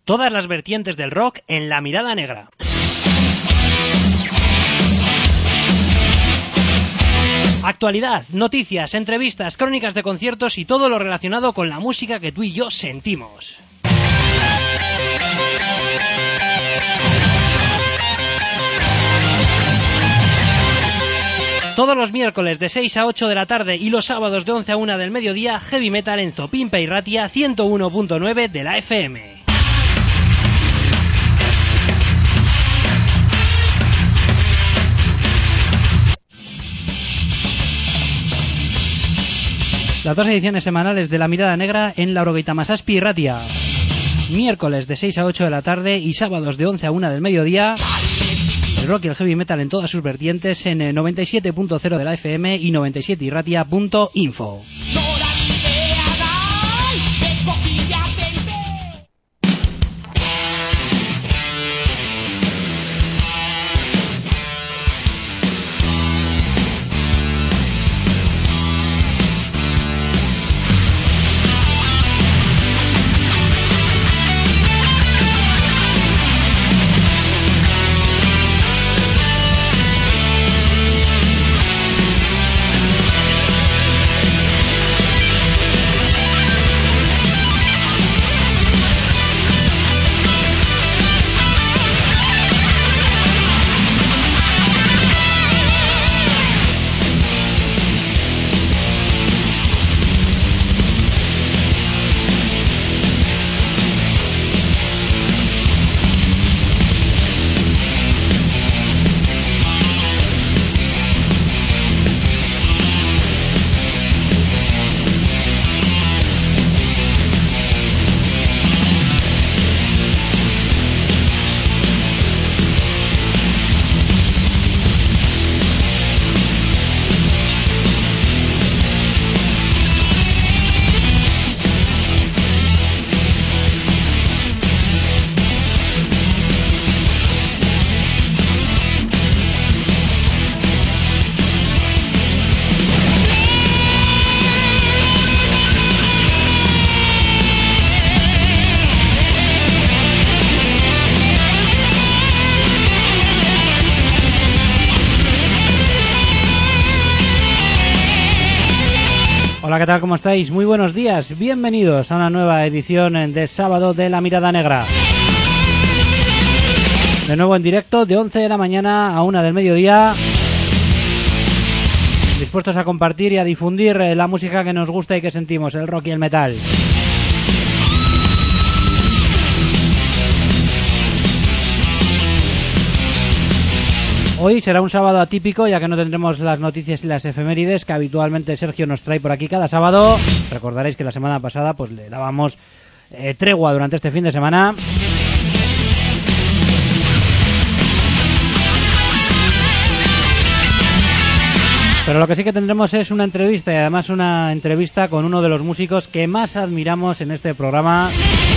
Todas las vertientes del rock en La Mirada Negra. Actualidad, noticias, entrevistas, crónicas de conciertos y todo lo relacionado con la música que tú y yo sentimos. Todos los miércoles de 6 a 8 de la tarde y los sábados de 11 a 1 del mediodía, Heavy Metal en Zopimpa y Ratia 101.9 de la FM. Las dos ediciones semanales de La Mirada Negra en Laurogeita Masazpi y Ratia. Miércoles de 6 a 8 de la tarde y sábados de 11 a 1 del mediodía. El rock y el heavy metal en todas sus vertientes en 97.0 de la FM y 97irratia.info. Hola, ¿qué tal? ¿Cómo estáis? Muy buenos días, bienvenidos a una nueva edición de sábado de La Mirada Negra. De nuevo en directo, de 11 de la mañana a 1 del mediodía. Dispuestos a compartir y a difundir la música que nos gusta y que sentimos, el rock y el metal. Hoy será un sábado atípico, ya que no tendremos las noticias y las efemérides que habitualmente Sergio nos trae por aquí cada sábado. Recordaréis que la semana pasada pues le dábamos tregua durante este fin de semana. Pero lo que sí que tendremos es una entrevista, y además una entrevista con uno de los músicos que más admiramos en este programa,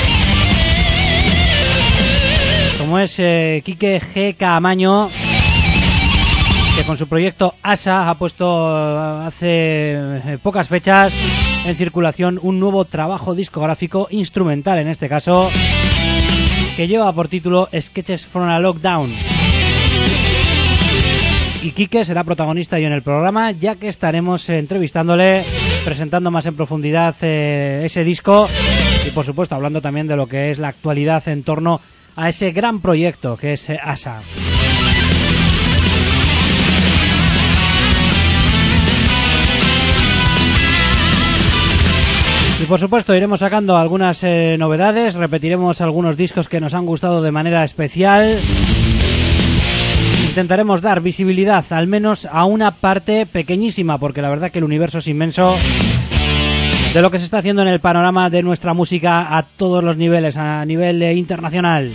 como es Quique G. Caamaño, que con su proyecto ASA ha puesto hace pocas fechas en circulación un nuevo trabajo discográfico instrumental, en este caso, que lleva por título Sketches from a Lockdown. Y Quique será protagonista hoy en el programa, ya que estaremos entrevistándole, presentando más en profundidad ese disco y, por supuesto, hablando también de lo que es la actualidad en torno a ese gran proyecto que es ASA. Y por supuesto iremos sacando algunas novedades, repetiremos algunos discos que nos han gustado de manera especial. Intentaremos dar visibilidad al menos a una parte pequeñísima, porque la verdad que el universo es inmenso, de lo que se está haciendo en el panorama de nuestra música a todos los niveles, a nivel internacional.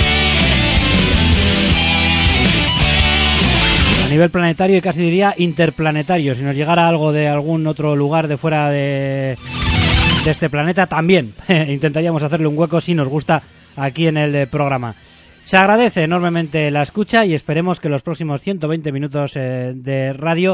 A nivel planetario y casi diría interplanetario. Si nos llegara algo de algún otro lugar de fuera de este planeta, también intentaríamos hacerle un hueco si nos gusta aquí en el programa. Se agradece enormemente la escucha y esperemos que los próximos 120 minutos de radio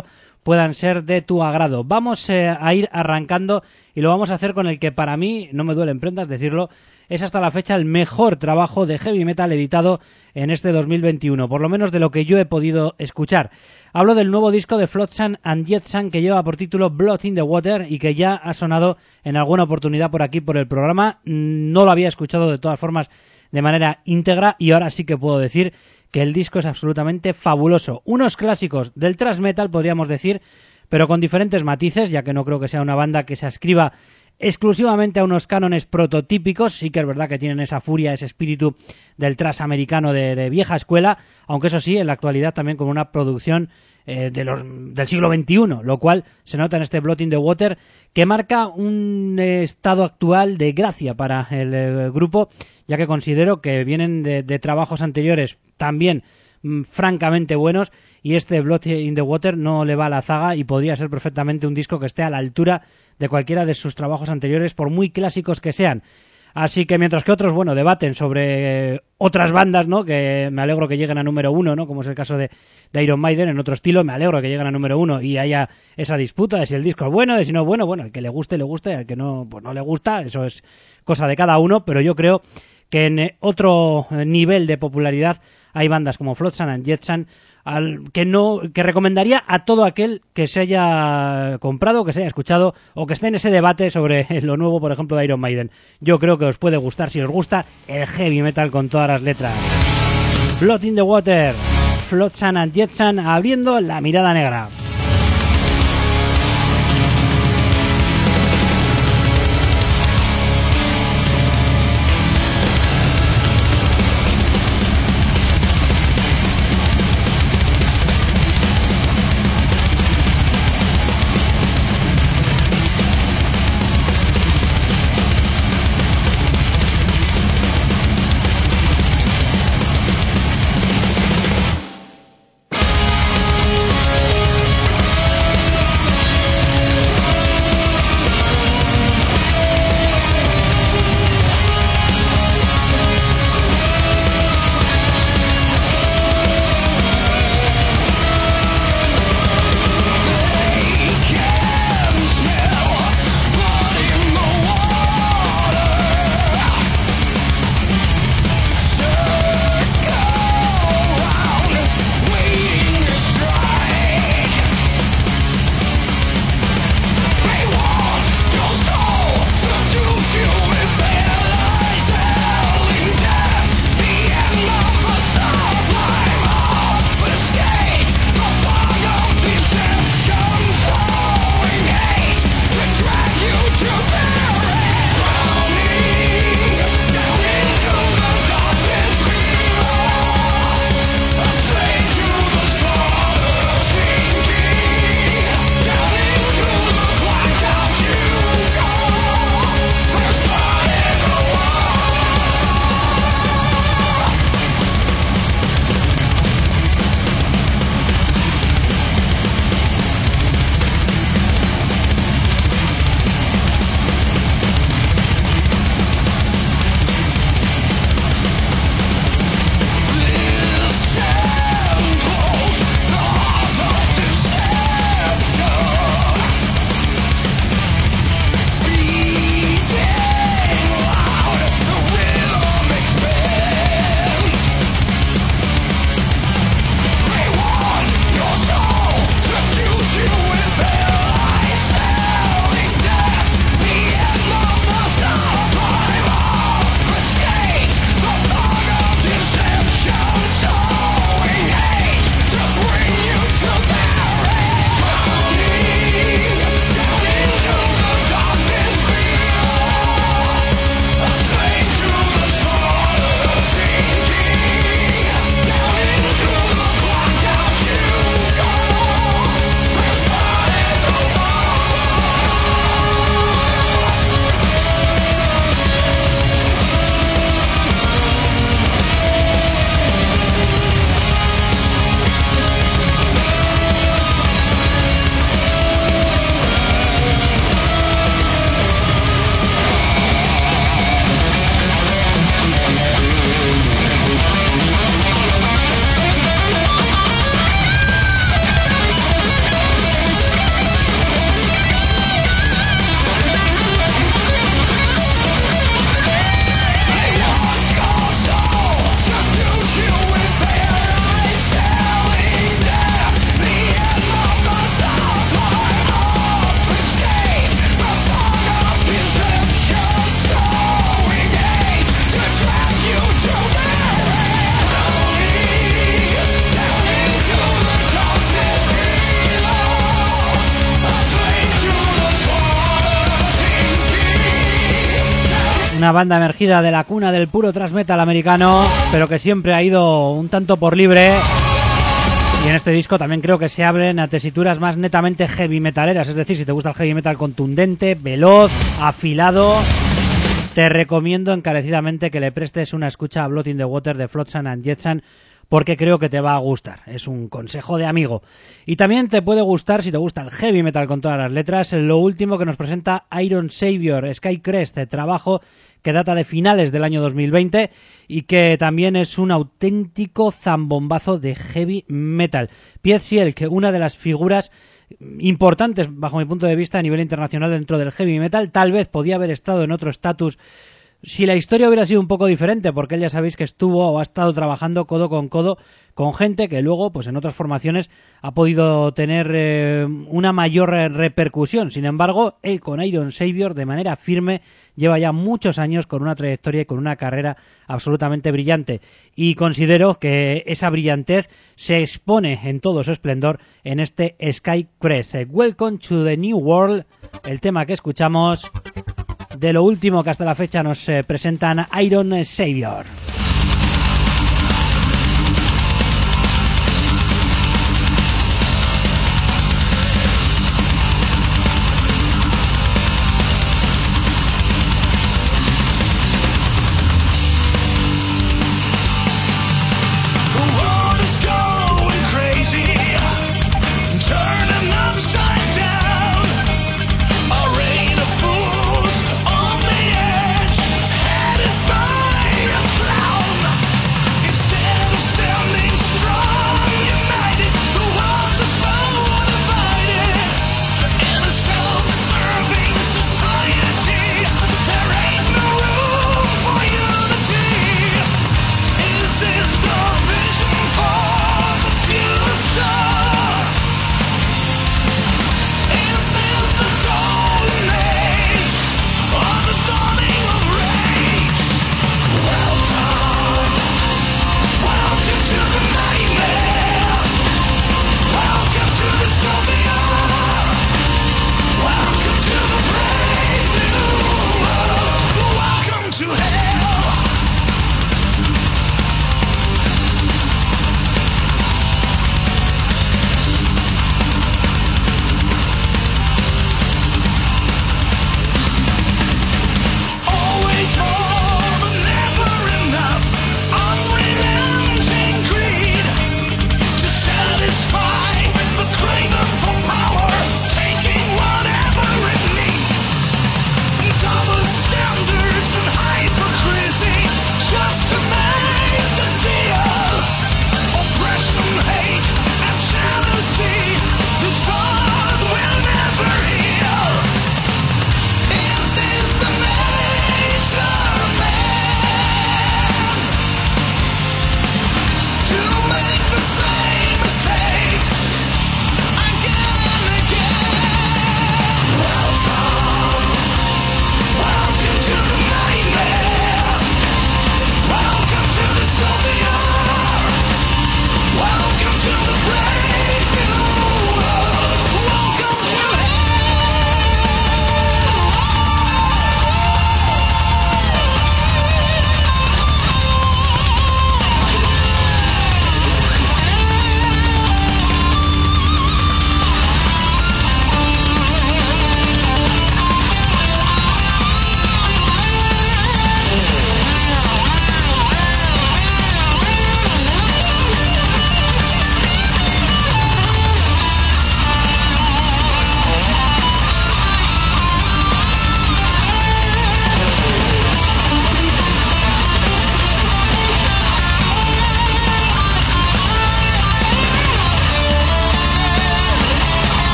puedan ser de tu agrado. Vamos a ir arrancando y lo vamos a hacer con el que para mí, no me duelen prendas decirlo, es hasta la fecha el mejor trabajo de heavy metal editado en este 2021, por lo menos de lo que yo he podido escuchar. Hablo del nuevo disco de Flotsam and Jetsam que lleva por título Blood in the Water y que ya ha sonado en alguna oportunidad por aquí por el programa. No lo había escuchado de todas formas de manera íntegra y ahora sí que puedo decir que el disco es absolutamente fabuloso. Unos clásicos del thrash metal, podríamos decir, pero con diferentes matices, ya que no creo que sea una banda que se ascriba exclusivamente a unos cánones prototípicos. Sí que es verdad que tienen esa furia, ese espíritu del thrash americano de vieja escuela, aunque eso sí, en la actualidad también como una producción del siglo XXI, lo cual se nota en este Blood in the Water, que marca un estado actual de gracia para el grupo, ya que considero que vienen de trabajos anteriores también francamente buenos, y este Blood in the Water no le va a la zaga y podría ser perfectamente un disco que esté a la altura de cualquiera de sus trabajos anteriores, por muy clásicos que sean. Así que mientras que otros, bueno, debaten sobre otras bandas, ¿no?, que me alegro que lleguen a número 1, ¿no?, como es el caso de Iron Maiden, en otro estilo, me alegro que lleguen a número 1 y haya esa disputa de si el disco es bueno, de si no es bueno, el que le guste, al que no, pues no le gusta, eso es cosa de cada uno, pero yo creo que en otro nivel de popularidad hay bandas como Flotsam and Jetsam que recomendaría a todo aquel que se haya comprado, que se haya escuchado o que esté en ese debate sobre lo nuevo, por ejemplo, de Iron Maiden. Yo creo que os puede gustar, si os gusta el heavy metal con todas las letras. Blood in the Water, Flotsam and Jetsam abriendo la mirada negra. una banda emergida de la cuna del puro thrash metal americano, pero que siempre ha ido un tanto por libre. Y en este disco también creo que se abren a tesituras más netamente heavy metaleras, es decir, si te gusta el heavy metal contundente, veloz, afilado, te recomiendo encarecidamente que le prestes una escucha a Blood in the Water de Flotsam and Jetsam, porque creo que te va a gustar. Es un consejo de amigo. Y también te puede gustar, si te gusta el heavy metal con todas las letras, lo último que nos presenta Iron Savior, Skycrest, trabajo que data de finales del año 2020 y que también es un auténtico zambombazo de heavy metal. Piet Sielck, una de las figuras importantes bajo mi punto de vista a nivel internacional dentro del heavy metal, tal vez podía haber estado en otro estatus si la historia hubiera sido un poco diferente, porque él ya sabéis que estuvo o ha estado trabajando codo con gente que luego, pues en otras formaciones, ha podido tener una mayor repercusión. Sin embargo, él con Iron Savior, de manera firme, lleva ya muchos años con una trayectoria y con una carrera absolutamente brillante. Y considero que esa brillantez se expone en todo su esplendor en este Skycrest. Welcome to the New World, el tema que escuchamos de lo último que hasta la fecha nos presentan Iron Savior. Fools on the edge, headed by a cloud.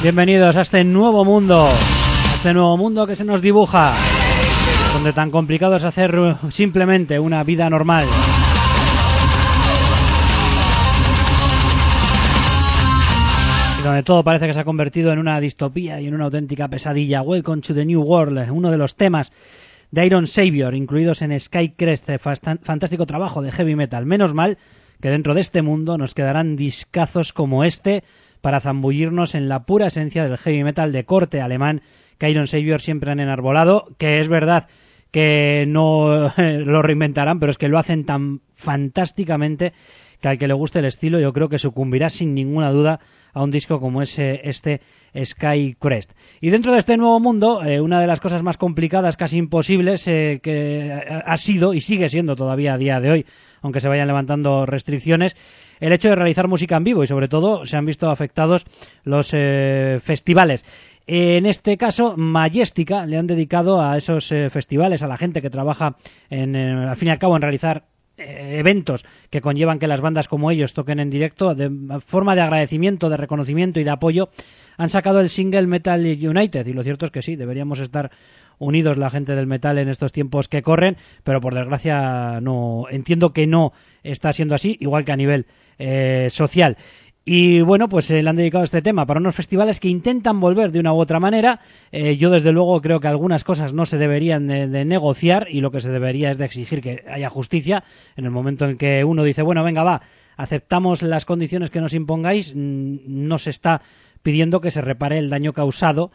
Bienvenidos a este nuevo mundo que se nos dibuja, donde tan complicado es hacer simplemente una vida normal. Y donde todo parece que se ha convertido en una distopía y en una auténtica pesadilla. Welcome to the New World, uno de los temas de Iron Savior, incluidos en Skycrest, fantástico trabajo de heavy metal. Menos mal que dentro de este mundo nos quedarán discazos como este para zambullirnos en la pura esencia del heavy metal de corte alemán que Iron Savior siempre han enarbolado, que es verdad que no lo reinventarán, pero es que lo hacen tan fantásticamente que al que le guste el estilo yo creo que sucumbirá sin ninguna duda a un disco como es este Skycrest. Y dentro de este nuevo mundo, una de las cosas más complicadas, casi imposibles, que ha sido y sigue siendo todavía a día de hoy, aunque se vayan levantando restricciones, el hecho de realizar música en vivo, y sobre todo se han visto afectados los festivales. En este caso, Majestica le han dedicado a esos festivales, a la gente que trabaja al fin y al cabo en realizar eventos que conllevan que las bandas como ellos toquen en directo, de forma de agradecimiento, de reconocimiento y de apoyo, han sacado el single Metal United. Y lo cierto es que sí, deberíamos estar unidos la gente del metal en estos tiempos que corren, pero por desgracia no, entiendo que no está siendo así, igual que a nivel social. Y bueno, pues le han dedicado este tema para unos festivales que intentan volver de una u otra manera. Yo desde luego creo que algunas cosas no se deberían de negociar, y lo que se debería es de exigir que haya justicia. En el momento en que uno dice, bueno, venga, va, aceptamos las condiciones que nos impongáis, no se está pidiendo que se repare el daño causado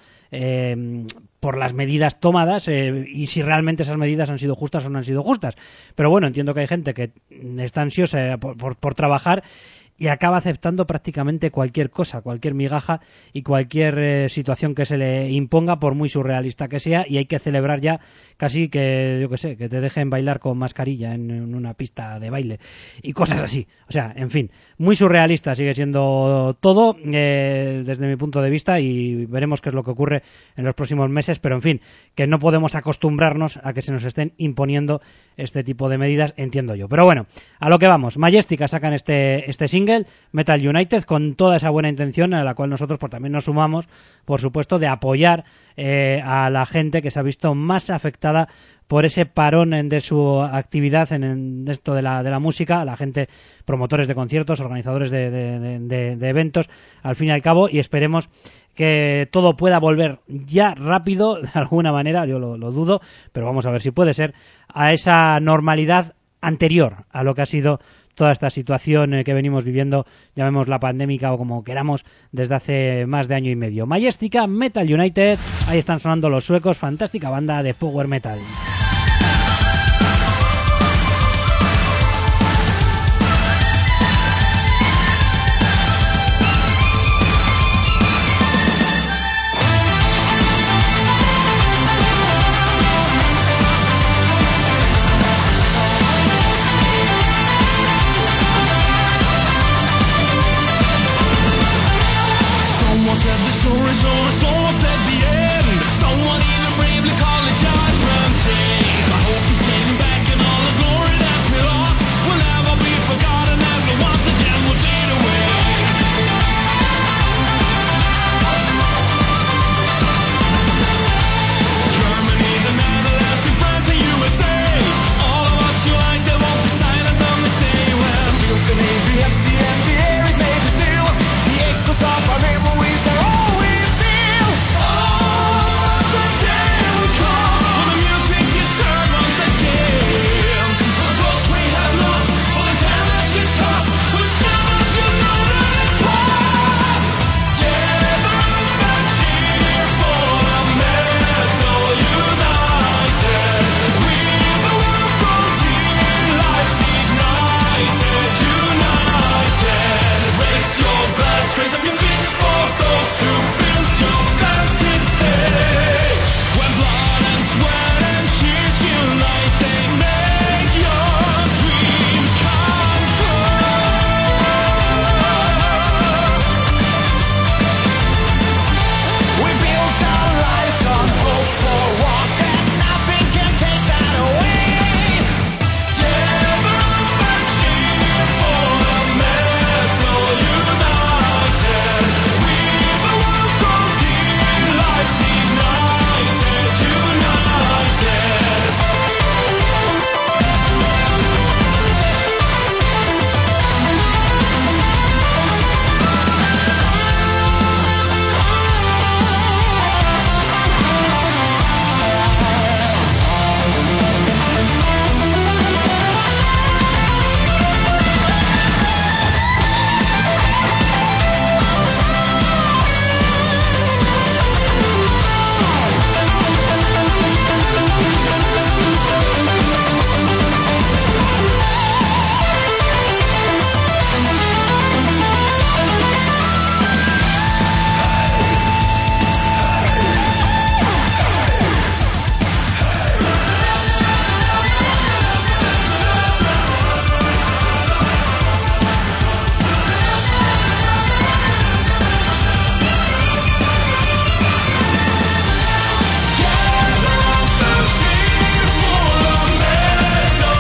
por las medidas tomadas, y si realmente esas medidas han sido justas o no han sido justas. Pero bueno, entiendo que hay gente que está ansiosa por trabajar y acaba aceptando prácticamente cualquier cosa, cualquier migaja y cualquier situación que se le imponga, por muy surrealista que sea, y hay que celebrar ya casi que, yo que sé, que te dejen bailar con mascarilla en una pista de baile y cosas así. O sea, en fin, muy surrealista sigue siendo todo desde mi punto de vista, y veremos qué es lo que ocurre en los próximos meses, pero en fin, que no podemos acostumbrarnos a que se nos estén imponiendo este tipo de medidas, entiendo yo. Pero bueno, a lo que vamos. Majestica sacan este single, Metal United, con toda esa buena intención a la cual nosotros pues también nos sumamos, por supuesto, de apoyar a la gente que se ha visto más afectada por ese parón de su actividad en esto de la música, a la gente, promotores de conciertos, organizadores de eventos, al fin y al cabo, y esperemos que todo pueda volver ya rápido, de alguna manera, yo lo dudo, pero vamos a ver si puede ser, a esa normalidad anterior a lo que ha sido toda esta situación que venimos viviendo, llamémosla pandémica o como queramos, desde hace más de año y medio. Majestica, Metal United, ahí están sonando los suecos, fantástica banda de power metal. Someone said the end. Someone even bravely called it judgment day.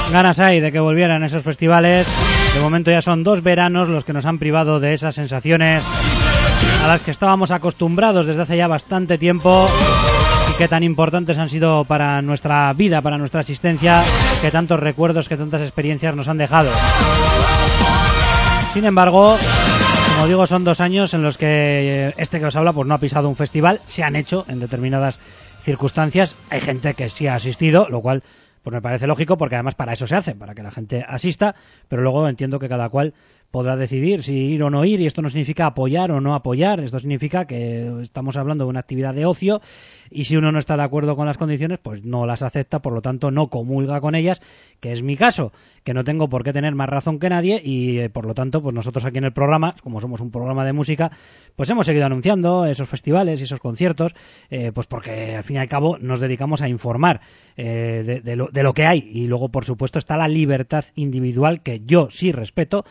Ganas hay de que volvieran esos festivales. De momento ya son 2 veranos los que nos han privado de esas sensaciones a las que estábamos acostumbrados desde hace ya bastante tiempo y que tan importantes han sido para nuestra vida, para nuestra existencia, que tantos recuerdos, que tantas experiencias nos han dejado. Sin embargo, como digo, son 2 años en los que este que os habla pues no ha pisado un festival. Se han hecho en determinadas circunstancias. Hay gente que sí ha asistido, lo cual pues me parece lógico, porque además para eso se hace, para que la gente asista, pero luego entiendo que cada cual podrá decidir si ir o no ir, y esto no significa apoyar o no apoyar, esto significa que estamos hablando de una actividad de ocio, y si uno no está de acuerdo con las condiciones, pues no las acepta, por lo tanto no comulga con ellas, que es mi caso, que no tengo por qué tener más razón que nadie, y por lo tanto pues nosotros aquí en el programa, como somos un programa de música, pues hemos seguido anunciando esos festivales y esos conciertos, pues porque al fin y al cabo nos dedicamos a informar de lo que hay, y luego por supuesto está la libertad individual, que yo sí respeto,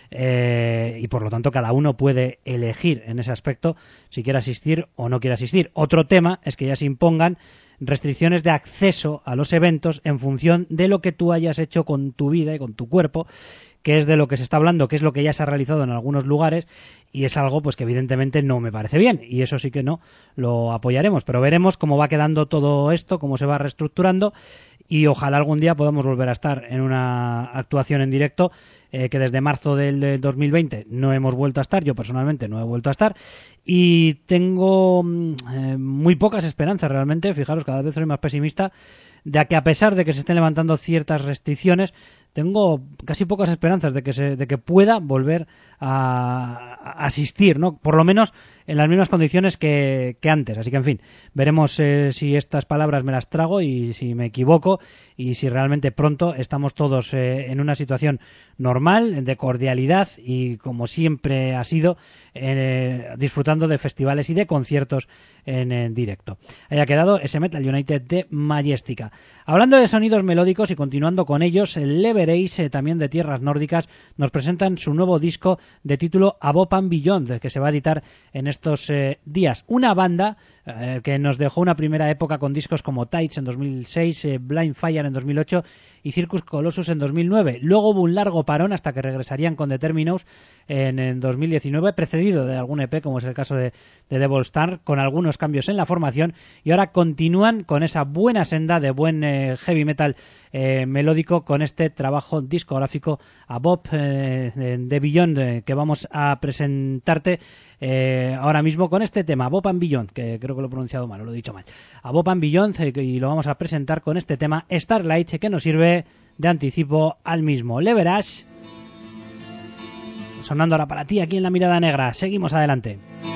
y por lo tanto cada uno puede elegir en ese aspecto si quiere asistir o no quiere asistir. Otro tema es que ya se impongan restricciones de acceso a los eventos en función de lo que tú hayas hecho con tu vida y con tu cuerpo, que es de lo que se está hablando, que es lo que ya se ha realizado en algunos lugares, y es algo pues que evidentemente no me parece bien, y eso sí que no lo apoyaremos, pero veremos cómo va quedando todo esto, cómo se va reestructurando, y ojalá algún día podamos volver a estar en una actuación en directo, que desde marzo del 2020 no hemos vuelto a estar, yo personalmente no he vuelto a estar, y tengo muy pocas esperanzas realmente, fijaros, cada vez soy más pesimista, de que a pesar de que se estén levantando ciertas restricciones, tengo casi pocas esperanzas de que pueda volver a asistir, ¿no? Por lo menos en las mismas condiciones que antes. Así que, en fin, veremos si estas palabras me las trago y si me equivoco, y si realmente pronto estamos todos en una situación normal, de cordialidad y, como siempre ha sido, disfrutando de festivales y de conciertos en directo. Haya quedado ese Metal United de Majestica. Hablando de sonidos melódicos y continuando con ellos, Levereis, también de tierras nórdicas, nos presentan su nuevo disco de título Above and Beyond, que se va a editar en estos días. Una banda que nos dejó una primera época con discos como Tides en 2006, Blind Fire en 2008 y Circus Colossus en 2009. Luego hubo un largo parón hasta que regresarían con The Terminus en 2019, precedido de algún EP, como es el caso de Devil Star, con algunos cambios en la formación, y ahora continúan con esa buena senda de buen heavy metal melódico, con este trabajo discográfico Above de Beyond, que vamos a presentarte ahora mismo con este tema, Above and Beyond, que creo que lo he pronunciado mal, lo he dicho mal. Above and Beyond, y lo vamos a presentar con este tema Starlight, que nos sirve de anticipo al mismo. Leverage, sonando ahora para ti aquí en La Mirada Negra. Seguimos adelante.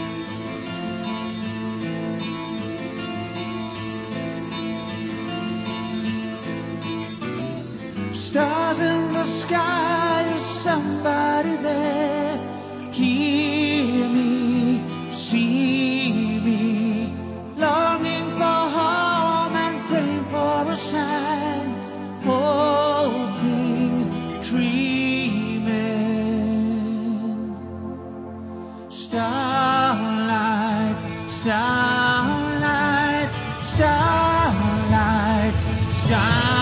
Stars in the sky, is somebody there? Hear me, see me, longing for home and praying for a sign, hoping, dreaming. Starlight, starlight, starlight, starlight.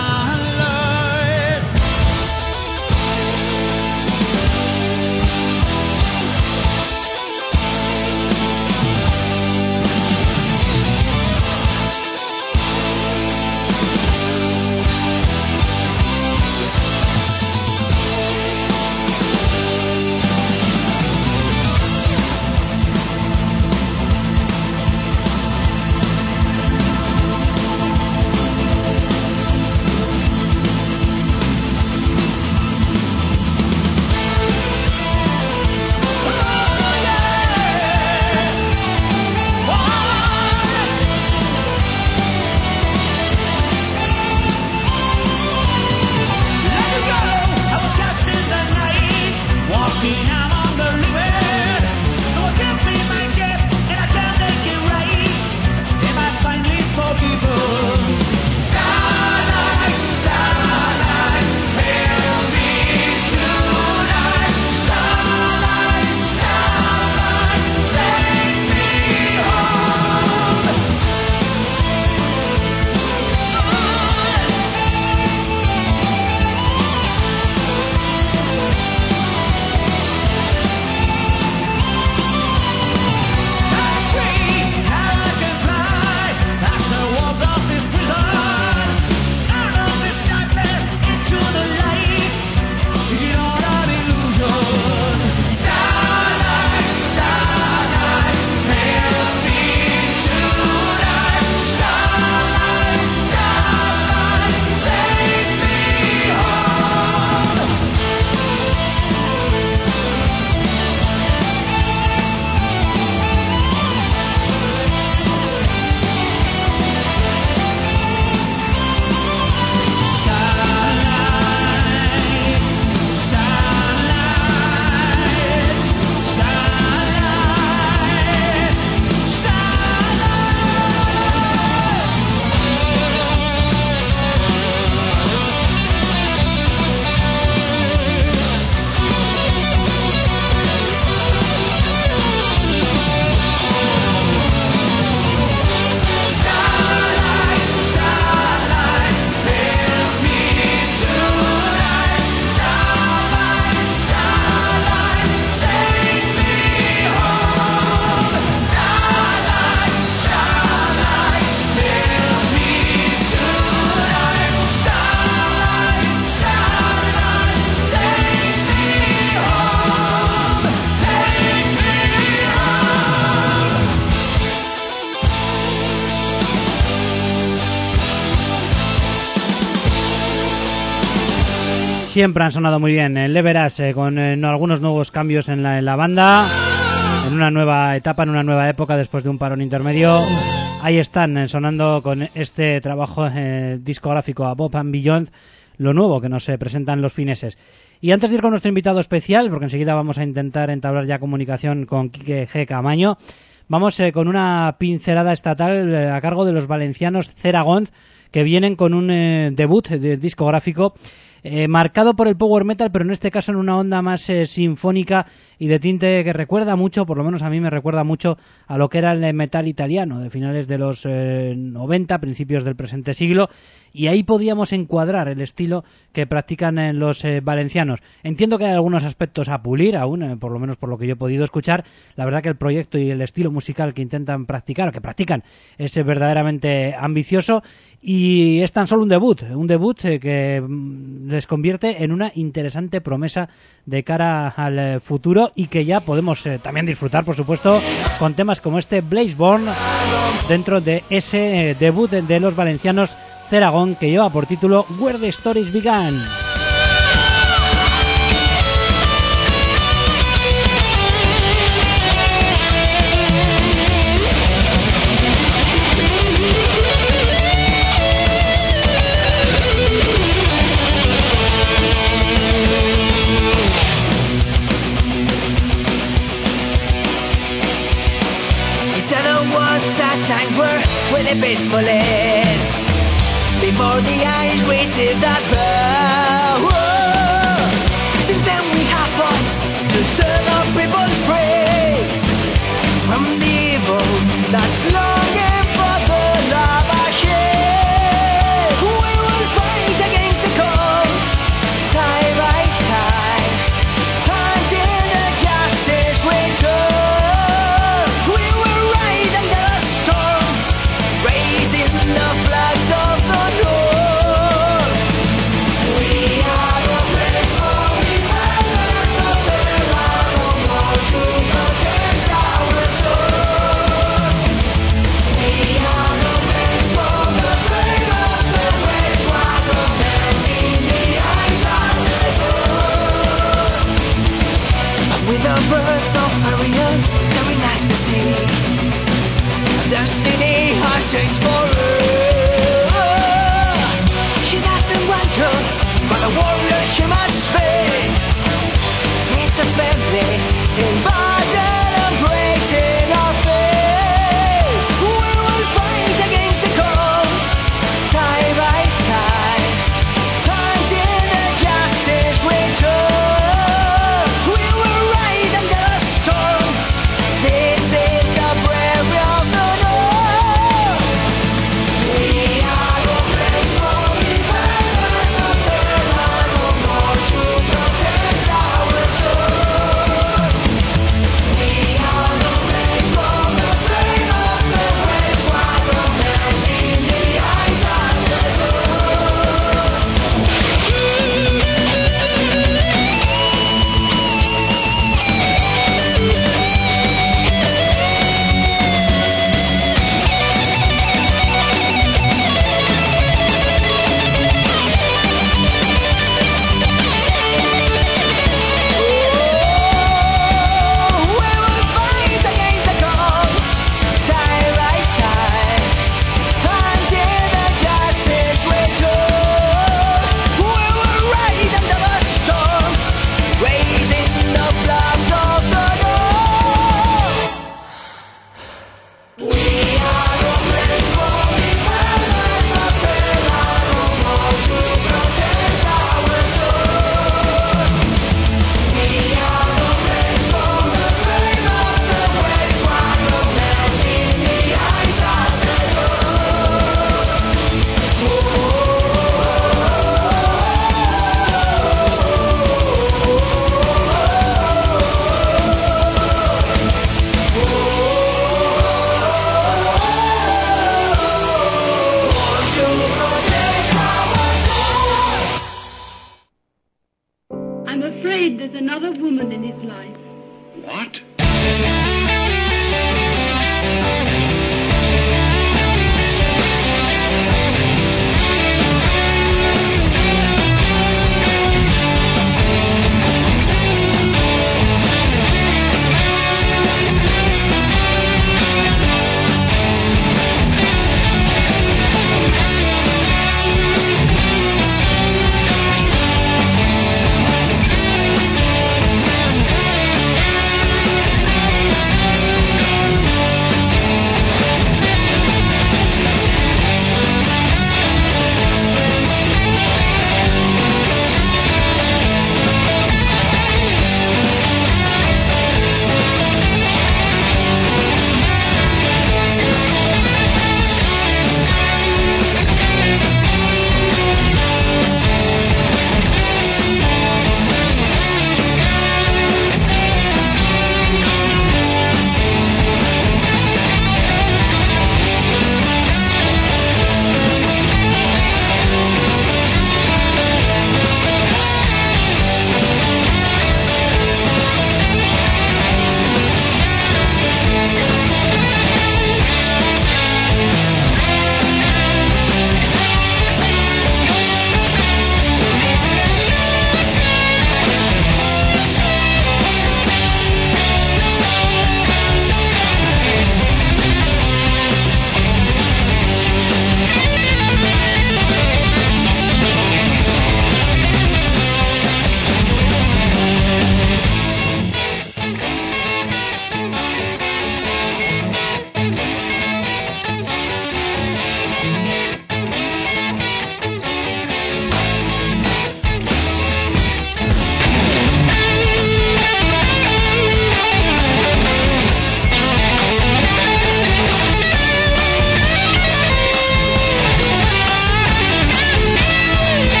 Siempre han sonado muy bien. Leveras con algunos nuevos cambios en la banda, en una nueva etapa, en una nueva época después de un parón intermedio. Ahí están sonando con este trabajo discográfico Above and Beyond, lo nuevo que nos presentan los fineses. Y antes de ir con nuestro invitado especial, porque enseguida vamos a intentar entablar ya comunicación con Quique G. Caamaño, vamos con una pincelada estatal a cargo de los valencianos Ceragont, que vienen con un debut discográfico marcado por el power metal, pero en este caso en una onda más sinfónica y de tinte que recuerda mucho, por lo menos a mí me recuerda mucho a lo que era el metal italiano de finales de los 90, principios del presente siglo, y ahí podíamos encuadrar el estilo que practican los valencianos. Entiendo que hay algunos aspectos a pulir aún, por lo menos por lo que yo he podido escuchar. La verdad que el proyecto y el estilo musical que intentan practicar, o que practican, es verdaderamente ambicioso, y es tan solo un debut que les convierte en una interesante promesa de cara al futuro, y que ya podemos también disfrutar, por supuesto, con temas como este Blazeborn dentro de ese debut de los valencianos Ceragont, que lleva por título Where the Stories Began. With a baseball before the eyes received that power. Since then we have fought to set our people free from the evil that's longing for the love I share. We will fight against the cold, side by side, until the justice returns. We will ride under the storm, raising the flags of the north. We are the Blazeborn defenders of the land of war to protect our soul. We are the Blazeborn, the flame of the blaze, while the melting the ice on the door. And with the birth of Ariel, tearing us the sea, destiny has changed for her. She doesn't want to, but a warrior she must be. It's a family in battle, embracing our faith. We will fight against the cold, side by side, until the justice returns. We will ride under the storm. This is the bravery of the north. We are the Blazeborn defenders of the land of war to protect our soul.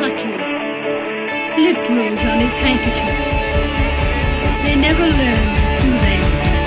clutches, lip rules on his handkerchief. They never learn, do they?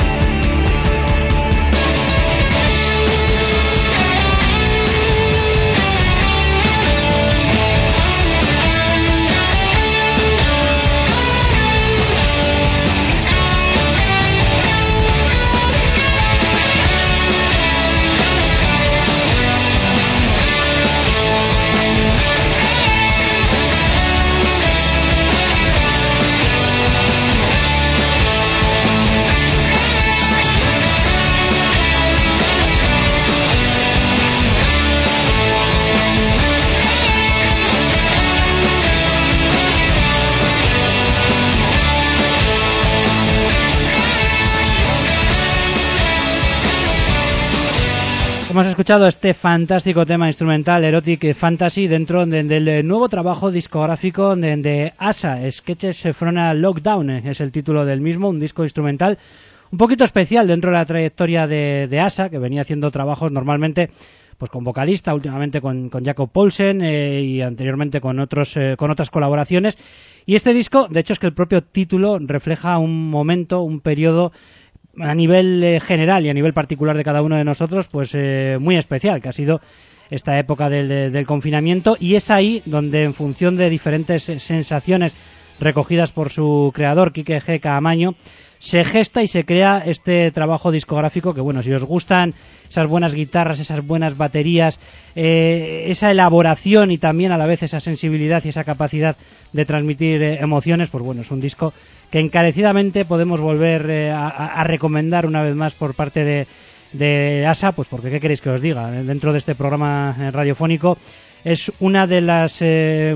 Hemos escuchado este fantástico tema instrumental Erotic Fantasy dentro del nuevo trabajo discográfico de ASA, Sketches from a Lockdown, es el título del mismo, un disco instrumental un poquito especial dentro de la trayectoria de ASA, que venía haciendo trabajos normalmente pues con vocalista, últimamente con Jakob Poulsen y anteriormente con otras colaboraciones. Y este disco, de hecho, es que el propio título refleja un momento, un periodo a nivel general y a nivel particular de cada uno de nosotros, pues muy especial, que ha sido esta época del confinamiento, y es ahí donde, en función de diferentes sensaciones recogidas por su creador, Quique G. Caamaño, se gesta y se crea este trabajo discográfico que, bueno, si os gustan esas buenas guitarras, esas buenas baterías, esa elaboración y también a la vez esa sensibilidad y esa capacidad de transmitir emociones, pues bueno, es un disco que encarecidamente podemos volver a recomendar una vez más por parte de ASA, pues porque ¿qué queréis que os diga? Dentro de este programa radiofónico es una de las de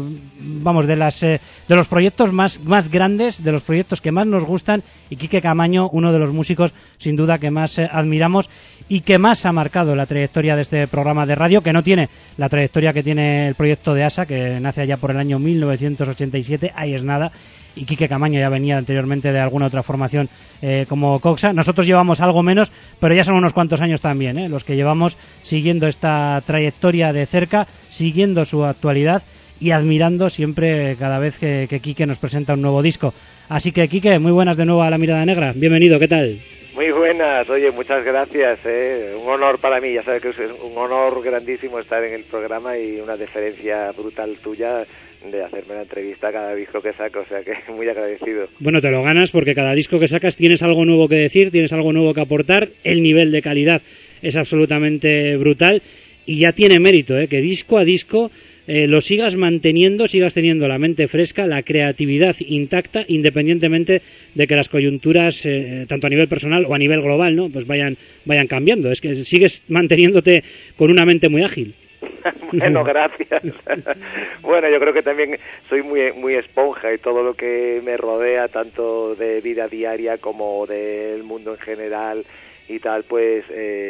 los proyectos más grandes, de los proyectos que más nos gustan, y Quique Caamaño, uno de los músicos sin duda que más admiramos y que más ha marcado la trayectoria de este programa de radio, que no tiene la trayectoria que tiene el proyecto de ASA, que nace allá por el año 1987, ahí es nada. Y Quique Caamaño ya venía anteriormente de alguna otra formación como Coxa. Nosotros llevamos algo menos, pero ya son unos cuantos años también, los que llevamos siguiendo esta trayectoria de cerca, siguiendo su actualidad y admirando siempre cada vez que Quique nos presenta un nuevo disco. Así que, Quique, muy buenas de nuevo a La Mirada Negra. Bienvenido, ¿qué tal? Muy buenas, oye, muchas gracias, un honor para mí, ya sabes que es un honor grandísimo estar en el programa y una deferencia brutal tuya de hacerme la entrevista cada disco que saco, o sea que muy agradecido. Bueno, te lo ganas porque cada disco que sacas tienes algo nuevo que decir, tienes algo nuevo que aportar, el nivel de calidad es absolutamente brutal y ya tiene mérito, que disco a disco lo sigas manteniendo, sigas teniendo la mente fresca, la creatividad intacta, independientemente de que las coyunturas, tanto a nivel personal o a nivel global, ¿no?, pues vayan cambiando. Es que sigues manteniéndote con una mente muy ágil. Bueno, gracias. Bueno, yo creo que también soy muy esponja y todo lo que me rodea, tanto de vida diaria como del mundo en general y tal, pues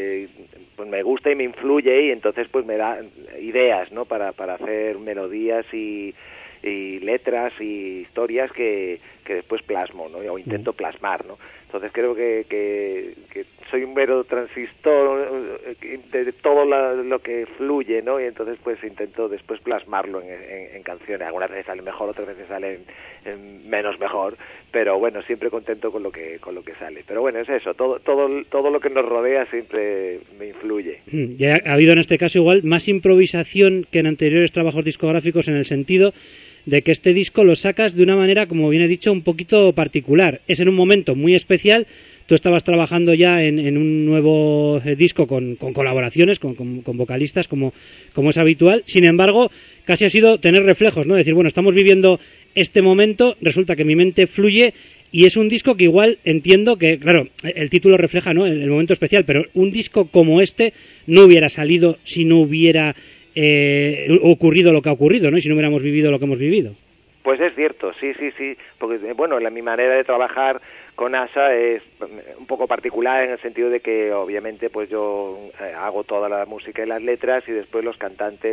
me gusta y me influye, y entonces pues me da ideas, ¿no?, para hacer melodías y letras y historias que después plasmo, ¿no?, o intento plasmar, ¿no? Entonces creo que soy un mero transistor de todo lo que fluye, ¿no? Y entonces pues intento después plasmarlo en canciones. Algunas veces salen mejor, otras veces salen menos mejor, pero bueno, siempre contento con lo que sale. Pero bueno, es eso, todo lo que nos rodea siempre me influye. Ya ha habido en este caso igual más improvisación que en anteriores trabajos discográficos, en el sentido de que este disco lo sacas de una manera, como bien he dicho, un poquito particular. Es en un momento muy especial. Tú estabas trabajando ya en un nuevo disco con colaboraciones, con vocalistas, como es habitual. Sin embargo, casi ha sido tener reflejos, ¿no? Decir, bueno, estamos viviendo este momento, resulta que mi mente fluye, y es un disco que igual entiendo que, claro, el título refleja, ¿no?, el momento especial, pero un disco como este no hubiera salido si no hubiera ocurrido lo que ha ocurrido, ¿no?, y si no hubiéramos vivido lo que hemos vivido. Pues es cierto, sí, porque bueno, mi manera de trabajar con ASA es un poco particular, en el sentido de que obviamente pues yo hago toda la música y las letras, y después los cantantes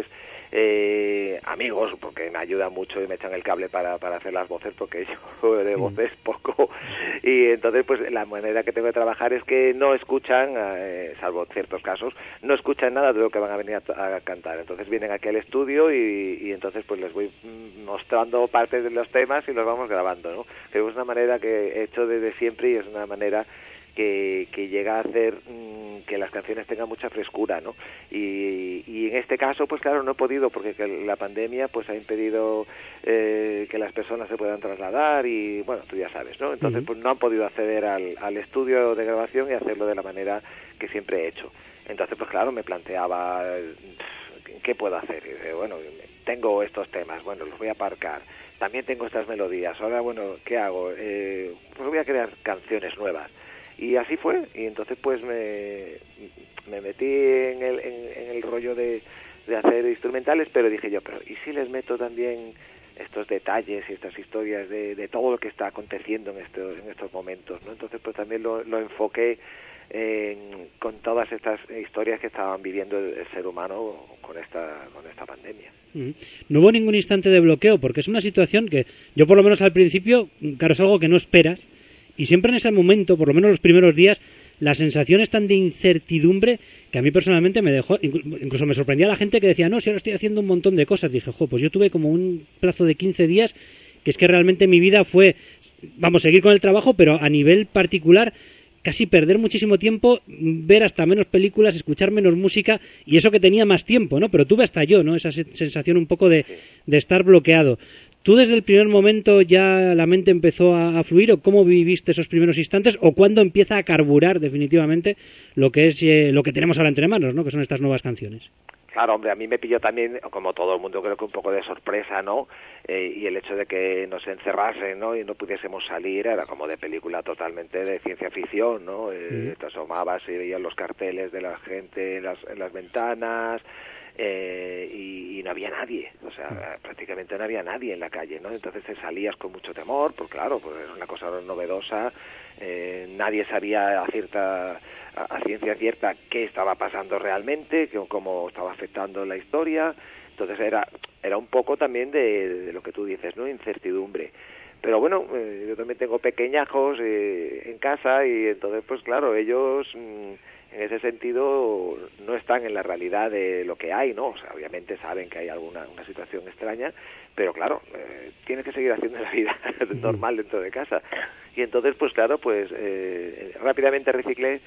amigos, porque me ayudan mucho y me echan el cable para hacer las voces, porque yo de voces poco, y entonces pues la manera que tengo de trabajar es que no escuchan, salvo ciertos casos, no escuchan nada de lo que van a venir a cantar. Entonces vienen aquí al estudio y entonces pues les voy mostrando partes de los temas y los vamos grabando, ¿no? Creo que es una manera que he hecho desde siempre y es una manera que llega a hacer que las canciones tengan mucha frescura, ¿no? Y en este caso, pues claro, no he podido, porque la pandemia pues ha impedido que las personas se puedan trasladar y, bueno, tú ya sabes, ¿no? Entonces, pues no han podido acceder al estudio de grabación y hacerlo de la manera que siempre he hecho. Entonces, pues claro, me planteaba, ¿qué puedo hacer? Y dice, bueno, tengo estos temas, bueno, los voy a aparcar. También tengo estas melodías. Ahora, bueno, ¿qué hago? Pues voy a crear canciones nuevas. Y así fue, y entonces pues me metí en el rollo de hacer instrumentales, pero dije yo, pero ¿y si les meto también estos detalles y estas historias de todo lo que está aconteciendo en estos momentos, ¿no? Entonces pues también lo enfoqué con todas estas historias que estaban viviendo el ser humano con esta pandemia. No hubo ningún instante de bloqueo, porque es una situación que yo por lo menos al principio, claro, es algo que no esperas. Y siempre en ese momento, por lo menos los primeros días, la sensación es tan de incertidumbre que a mí personalmente me dejó, incluso me sorprendía la gente que decía, no, si ahora estoy haciendo un montón de cosas. Dije, pues yo tuve como un plazo de 15 días, que es que realmente mi vida fue, vamos, seguir con el trabajo, pero a nivel particular, casi perder muchísimo tiempo, ver hasta menos películas, escuchar menos música, y eso que tenía más tiempo, ¿no? Pero tuve hasta yo, ¿no? Esa sensación un poco de estar bloqueado. ¿Tú desde el primer momento ya la mente empezó a fluir o cómo viviste esos primeros instantes o cuándo empieza a carburar definitivamente lo que es lo que tenemos ahora entre manos, ¿no? Que son estas nuevas canciones? Claro, hombre, a mí me pilló también, como todo el mundo, creo que un poco de sorpresa, ¿no? Y el hecho de que nos encerrasen, ¿no? Y no pudiésemos salir, era como de película totalmente de ciencia ficción, ¿no? Te asomabas y veías los carteles de la gente en las ventanas, y no había nadie, o sea, prácticamente no había nadie en la calle, ¿no? Entonces te salías con mucho temor, porque claro, pues era una cosa novedosa, nadie sabía a ciencia cierta qué estaba pasando realmente, cómo estaba afectando la historia. Entonces era un poco también de lo que tú dices, ¿no? Incertidumbre. Pero bueno, yo también tengo pequeñajos en casa y entonces pues claro, ellos en ese sentido no están en la realidad de lo que hay, ¿no? O sea, obviamente saben que hay una situación extraña, pero claro, tienes que seguir haciendo la vida normal dentro de casa. Y entonces pues claro, pues rápidamente reciclé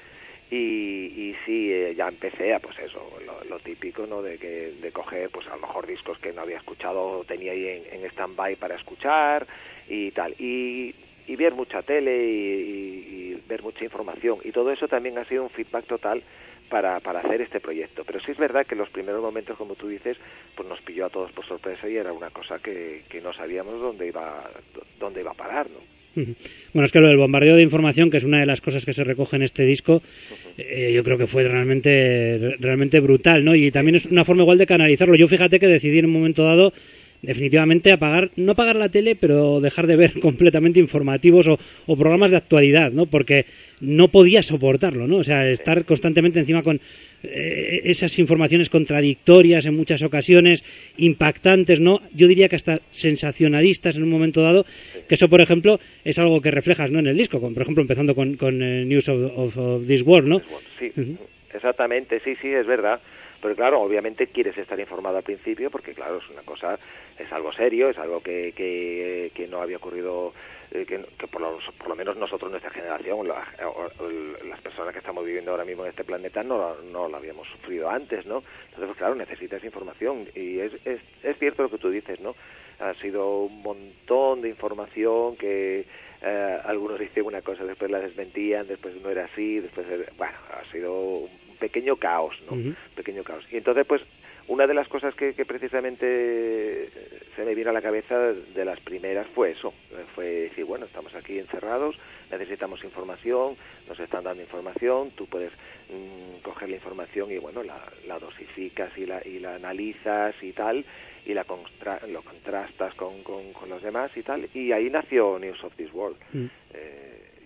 y sí, ya empecé a pues eso, lo típico, ¿no? De coger pues a lo mejor discos que no había escuchado, tenía ahí en stand-by para escuchar y tal, y ver mucha tele y ver mucha información, y todo eso también ha sido un feedback total para hacer este proyecto. Pero sí es verdad que en los primeros momentos, como tú dices, pues nos pilló a todos por sorpresa y era una cosa que no sabíamos dónde iba a parar, ¿no? Bueno, es que lo del bombardeo de información, que es una de las cosas que se recoge en este disco, yo creo que fue realmente brutal, ¿no? Y también es una forma igual de canalizarlo. Yo fíjate que decidí en un momento dado definitivamente no apagar la tele, pero dejar de ver completamente informativos o programas de actualidad, ¿no? Porque no podía soportarlo, ¿no? O sea, estar constantemente encima con esas informaciones contradictorias en muchas ocasiones, impactantes, ¿no? Yo diría que hasta sensacionalistas en un momento dado, que eso, por ejemplo, es algo que reflejas, ¿no? En el disco, por ejemplo, empezando con News of This World, ¿no? Sí, exactamente, sí, es verdad. Pero claro, obviamente quieres estar informado al principio porque claro, es algo serio, es algo que no había ocurrido, que por lo menos nosotros, nuestra generación, las personas que estamos viviendo ahora mismo en este planeta no lo habíamos sufrido antes, ¿no? Entonces, pues claro, necesitas información y es cierto lo que tú dices, ¿no? Ha sido un montón de información que algunos dicen una cosa, después la desmentían, después no era así, después bueno, ha sido un pequeño caos, ¿no? Pequeño caos. Y entonces, pues, una de las cosas que precisamente se me vino a la cabeza de las primeras fue eso, fue decir, bueno, estamos aquí encerrados, necesitamos información, nos están dando información, tú puedes coger la información y, bueno, la dosificas y la analizas y tal, y lo contrastas con los demás y tal, y ahí nació News of This World. Y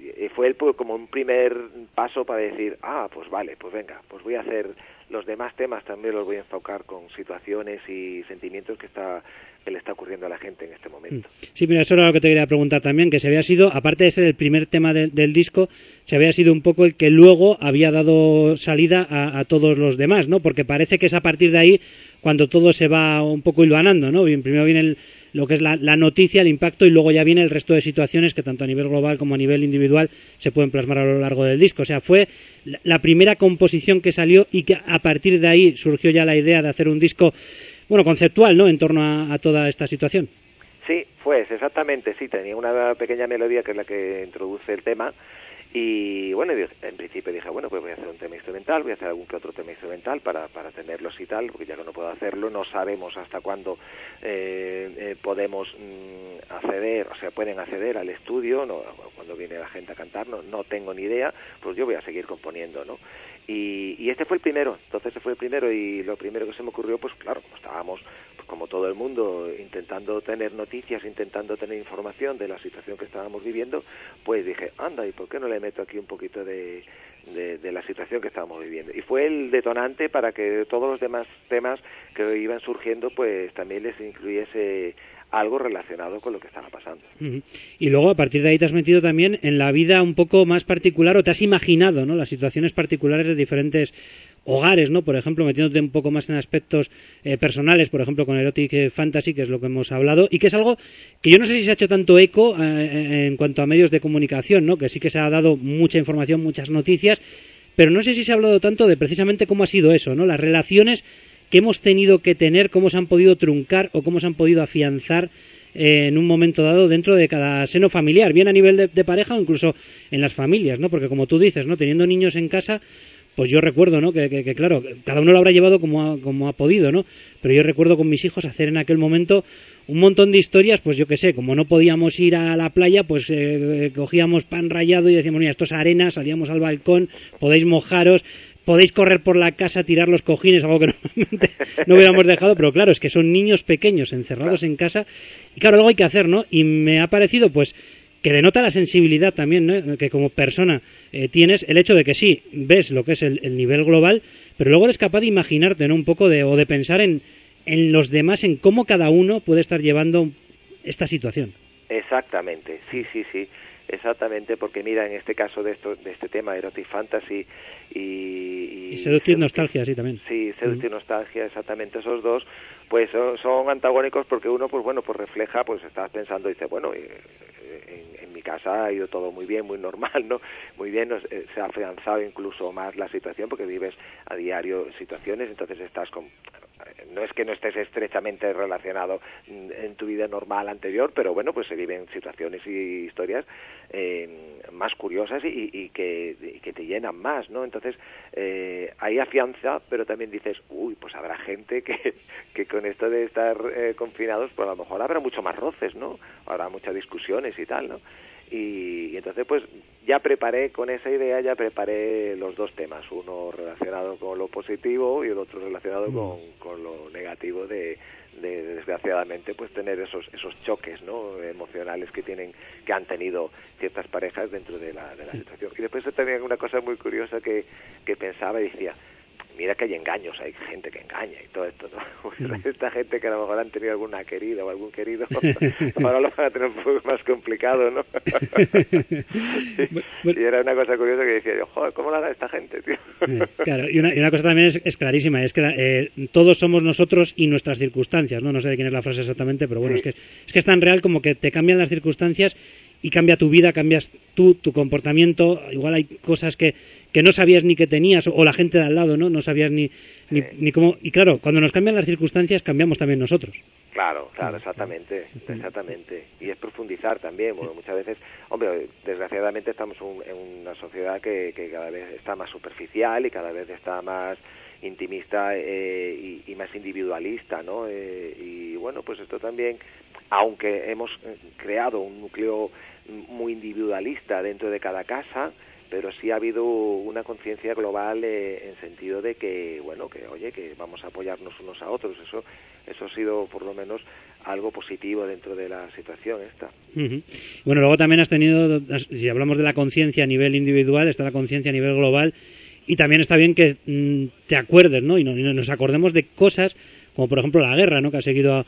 fue como un primer paso para decir, pues vale, pues venga, pues voy a hacer los demás temas, también los voy a enfocar con situaciones y sentimientos que le está ocurriendo a la gente en este momento. Sí, mira, eso era lo que te quería preguntar también, que se había sido, aparte de ser el primer tema del disco, se había sido un poco el que luego había dado salida a todos los demás, ¿no? Porque parece que es a partir de ahí cuando todo se va un poco hilvanando, ¿no? Primero viene lo que es la noticia, el impacto, y luego ya viene el resto de situaciones que tanto a nivel global como a nivel individual se pueden plasmar a lo largo del disco. O sea, fue la primera composición que salió y que a partir de ahí surgió ya la idea de hacer un disco, bueno, conceptual, ¿no?, en torno a toda esta situación. Sí, pues exactamente, sí, tenía una pequeña melodía que es la que introduce el tema. Y bueno, en principio dije, bueno, pues voy a hacer un tema instrumental, voy a hacer algún que otro tema instrumental para tenerlos y tal, porque ya que no puedo hacerlo, no sabemos hasta cuándo podemos acceder, o sea, pueden acceder al estudio, no, cuando viene la gente a cantar, no tengo ni idea, pues yo voy a seguir componiendo, ¿no? Y este fue el primero, entonces ese fue el primero, y lo primero que se me ocurrió, pues claro, como estábamos, pues como todo el mundo, intentando tener noticias, intentando tener información de la situación que estábamos viviendo, pues dije, anda, ¿y por qué no le meto aquí un poquito de la situación que estábamos viviendo? Y fue el detonante para que todos los demás temas que iban surgiendo, pues también les incluyese algo relacionado con lo que estaba pasando. Y luego a partir de ahí te has metido también en la vida un poco más particular, o te has imaginado, ¿no?, las situaciones particulares de diferentes hogares, ¿no? Por ejemplo, metiéndote un poco más en aspectos personales, por ejemplo, con Erotic Fantasy, que es lo que hemos hablado, y que es algo que yo no sé si se ha hecho tanto eco en cuanto a medios de comunicación, ¿no?, que sí que se ha dado mucha información, muchas noticias, pero no sé si se ha hablado tanto de precisamente cómo ha sido eso, ¿no?, las relaciones que hemos tenido que tener, cómo se han podido truncar o cómo se han podido afianzar en un momento dado dentro de cada seno familiar, bien a nivel de pareja o incluso en las familias, ¿no? Porque como tú dices, ¿no?, teniendo niños en casa, pues yo recuerdo, ¿no?, que claro, cada uno lo habrá llevado como ha podido, ¿no? Pero yo recuerdo con mis hijos hacer en aquel momento un montón de historias, pues yo qué sé, como no podíamos ir a la playa, pues cogíamos pan rallado y decíamos, mira, esto es arena, salíamos al balcón, podéis mojaros, podéis correr por la casa, tirar los cojines, algo que normalmente no hubiéramos dejado, pero claro, es que son niños pequeños encerrados en casa, y claro, algo hay que hacer, ¿no? Y me ha parecido, pues, que denota la sensibilidad también, ¿no?, que como persona tienes, el hecho de que sí, ves lo que es el nivel global, pero luego eres capaz de imaginarte, ¿no?, un poco o de pensar en los demás, en cómo cada uno puede estar llevando esta situación. Exactamente, sí, exactamente, porque mira, en este caso de este tema, Erotic Fantasy y Seductive Nostalgia, sí, también. Sí, Seductive Nostalgia, exactamente, esos dos, pues son antagónicos, porque uno, pues bueno, pues refleja, pues estás pensando, dice, bueno, en mi casa ha ido todo muy bien, muy normal, ¿no? Muy bien, se ha afianzado incluso más la situación, porque vives a diario situaciones, entonces estás no es que no estés estrechamente relacionado en tu vida normal anterior, pero bueno, pues se viven situaciones y historias más curiosas y que te llenan más, ¿no? Entonces hay afianza, pero también dices, pues habrá gente que con esto de estar confinados, pues a lo mejor habrá mucho más roces, ¿no? Habrá muchas discusiones y tal, ¿no? Y entonces pues ya preparé con esa idea, los dos temas, uno relacionado con lo positivo y el otro relacionado con lo negativo de desgraciadamente pues tener esos choques, ¿no?, emocionales que han tenido ciertas parejas dentro de la situación. Y después también una cosa muy curiosa que pensaba y decía, mira que hay engaños, hay gente que engaña y todo esto, ¿no? Esta gente que a lo mejor han tenido alguna querida o algún querido, ahora lo van a tener un poco más complicado, ¿no? Y era una cosa curiosa que decía yo, joder, ¿cómo lo hará esta gente, tío? Claro, y una cosa también es clarísima, es que todos somos nosotros y nuestras circunstancias, ¿no? No sé de quién es la frase exactamente, pero bueno, sí. es que es tan real como que te cambian las circunstancias y cambia tu vida, cambias tu comportamiento, igual hay cosas que no sabías ni que tenías, o la gente de al lado, ¿no? No sabías ni cómo... Y claro, cuando nos cambian las circunstancias, cambiamos también nosotros. Claro, exactamente. Y es profundizar también, bueno, muchas veces, hombre, desgraciadamente estamos en una sociedad que cada vez está más superficial y cada vez está más intimista y más individualista, ¿no? Y bueno, pues esto también, aunque hemos creado un núcleo muy individualista dentro de cada casa, pero sí ha habido una conciencia global en sentido de que, bueno, que oye, que vamos a apoyarnos unos a otros. Eso ha sido por lo menos algo positivo dentro de la situación esta. Uh-huh. Bueno, luego también has tenido, si hablamos de la conciencia a nivel individual, está la conciencia a nivel global, y también está bien que te acuerdes, ¿no? Y nos acordemos de cosas como por ejemplo la guerra, ¿no? Que ha seguido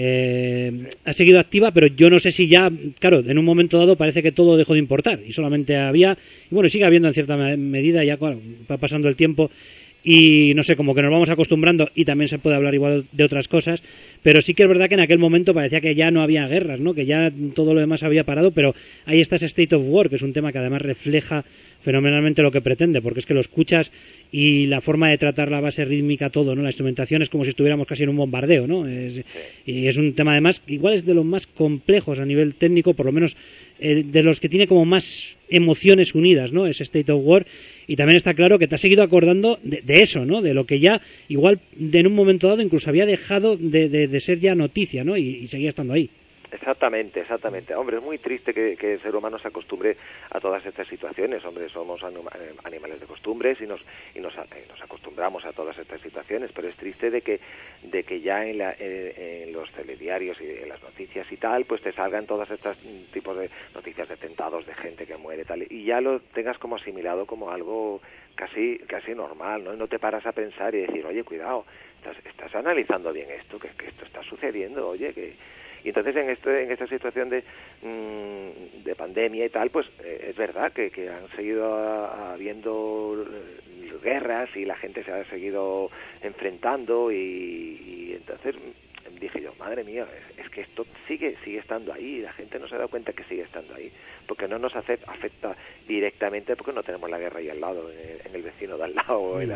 activa, pero yo no sé si ya, claro, en un momento dado parece que todo dejó de importar y solamente había, y bueno, sigue habiendo en cierta medida, ya claro, va pasando el tiempo y no sé, como que nos vamos acostumbrando, y también se puede hablar igual de otras cosas, pero sí que es verdad que en aquel momento parecía que ya no había guerras, ¿no? Que ya todo lo demás había parado, pero ahí está ese State of War, que es un tema que además refleja fenomenalmente lo que pretende, porque es que lo escuchas y la forma de tratar la base rítmica, todo, ¿no? La instrumentación es como si estuviéramos casi en un bombardeo, ¿no? Y es un tema además que igual es de los más complejos a nivel técnico, por lo menos de los que tiene como más emociones unidas, ¿no? Ese State of War. Y también está claro que te has seguido acordando de eso, ¿no? De lo que ya igual en un momento dado incluso había dejado de ser ya noticia, ¿no? Y seguía estando ahí. Exactamente. Hombre, es muy triste que el ser humano se acostumbre a todas estas situaciones. Hombre, somos animales de costumbres y nos acostumbramos a todas estas situaciones, pero es triste de que ya en los telediarios y en las noticias y tal, pues te salgan todos estos tipos de noticias de atentados, de gente que muere tal, y ya lo tengas como asimilado como algo casi normal, ¿no? Y no te paras a pensar y decir, oye, cuidado, estás analizando bien esto, que esto está sucediendo, oye, que... Y entonces en esta situación de pandemia y tal, pues es verdad que han seguido habiendo guerras y la gente se ha seguido enfrentando y entonces dije yo, madre mía, es que esto sigue estando ahí, y la gente no se ha dado cuenta que sigue estando ahí, porque no nos afecta directamente, porque no tenemos la guerra ahí al lado, en el vecino de al lado, o en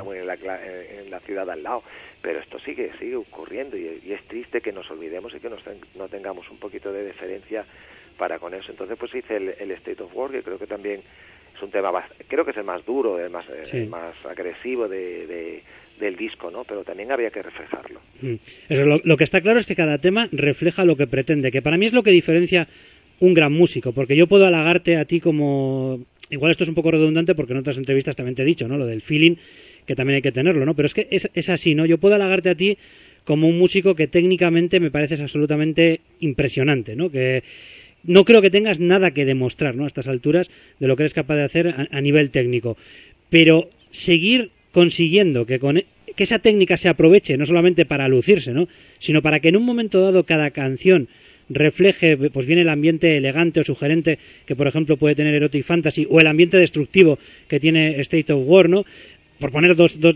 la ciudad de al lado, pero esto sigue ocurriendo, y es triste que nos olvidemos y que no tengamos un poquito de deferencia para con eso. Entonces pues hice el State of War, que creo que también es un tema, creo que es el más duro, el más agresivo del disco, ¿no? Pero también había que reflejarlo. Eso, lo que está claro es que cada tema refleja lo que pretende, que para mí es lo que diferencia un gran músico, porque yo puedo halagarte a ti como... Igual esto es un poco redundante porque en otras entrevistas también te he dicho, ¿no? Lo del feeling, que también hay que tenerlo, ¿no? Pero es que es así, ¿no? Yo puedo halagarte a ti como un músico que técnicamente me pareces absolutamente impresionante, ¿no? Que no creo que tengas nada que demostrar, ¿no? A estas alturas de lo que eres capaz de hacer a nivel técnico. Pero seguir consiguiendo que esa técnica se aproveche no solamente para lucirse, ¿no? Sino para que en un momento dado cada canción refleje pues bien el ambiente elegante o sugerente que por ejemplo puede tener Erotic Fantasy, o el ambiente destructivo que tiene State of War, ¿no? Por poner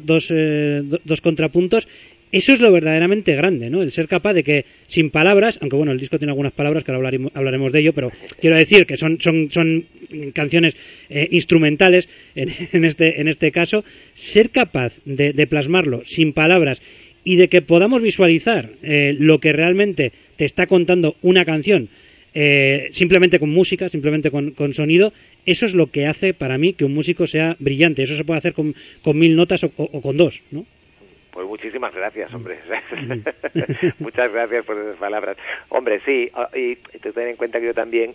dos contrapuntos. Eso es lo verdaderamente grande, ¿no? El ser capaz de que, sin palabras, aunque bueno, el disco tiene algunas palabras que ahora hablaremos de ello, pero quiero decir que son canciones instrumentales en este caso, ser capaz de plasmarlo sin palabras y de que podamos visualizar lo que realmente te está contando una canción simplemente con música, simplemente con sonido, eso es lo que hace para mí que un músico sea brillante. Eso se puede hacer con 1000 notas o con 2, ¿no? Pues muchísimas gracias, hombre. Muchas gracias por esas palabras. Hombre, sí, y ten en cuenta que yo también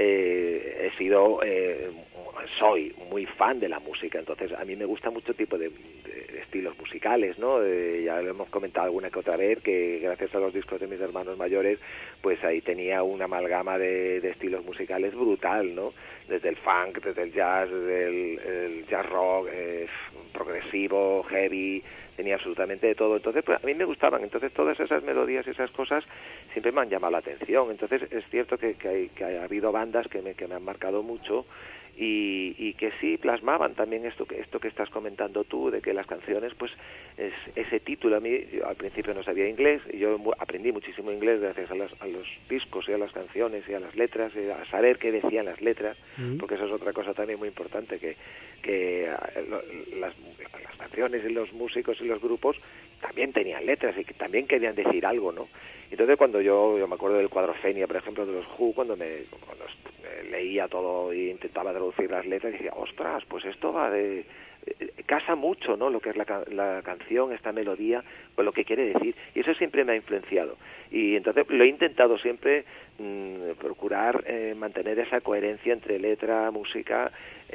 soy muy fan de la música, entonces a mí me gusta mucho tipo de estilos musicales, ¿no? Ya lo hemos comentado alguna que otra vez, que gracias a los discos de mis hermanos mayores, pues ahí tenía una amalgama de estilos musicales brutal, ¿no? Desde el funk, desde el jazz, desde el jazz rock, progresivo, heavy, tenía absolutamente de todo. Entonces, pues a mí me gustaban. Entonces, todas esas melodías y esas cosas siempre me han llamado la atención. Entonces, es cierto que ha habido bandas que me han marcado mucho y que sí plasmaban también esto que estás comentando tú, de que las canciones, pues, ese título. A mí, yo al principio no sabía inglés, y yo aprendí muchísimo inglés gracias a los discos y a las canciones y a las letras, y a saber qué decían las letras, porque eso es otra cosa también muy importante, que las canciones y los músicos y los grupos también tenían letras y que también querían decir algo, ¿no? Entonces cuando yo me acuerdo del Cuadrofenia, por ejemplo, de los Who, cuando leía todo e intentaba traducir las letras, decía, ostras, pues esto va de... casa mucho, ¿no?, lo que es la canción, esta melodía, con lo que quiere decir, y eso siempre me ha influenciado, y entonces lo he intentado siempre procurar mantener esa coherencia entre letra, música,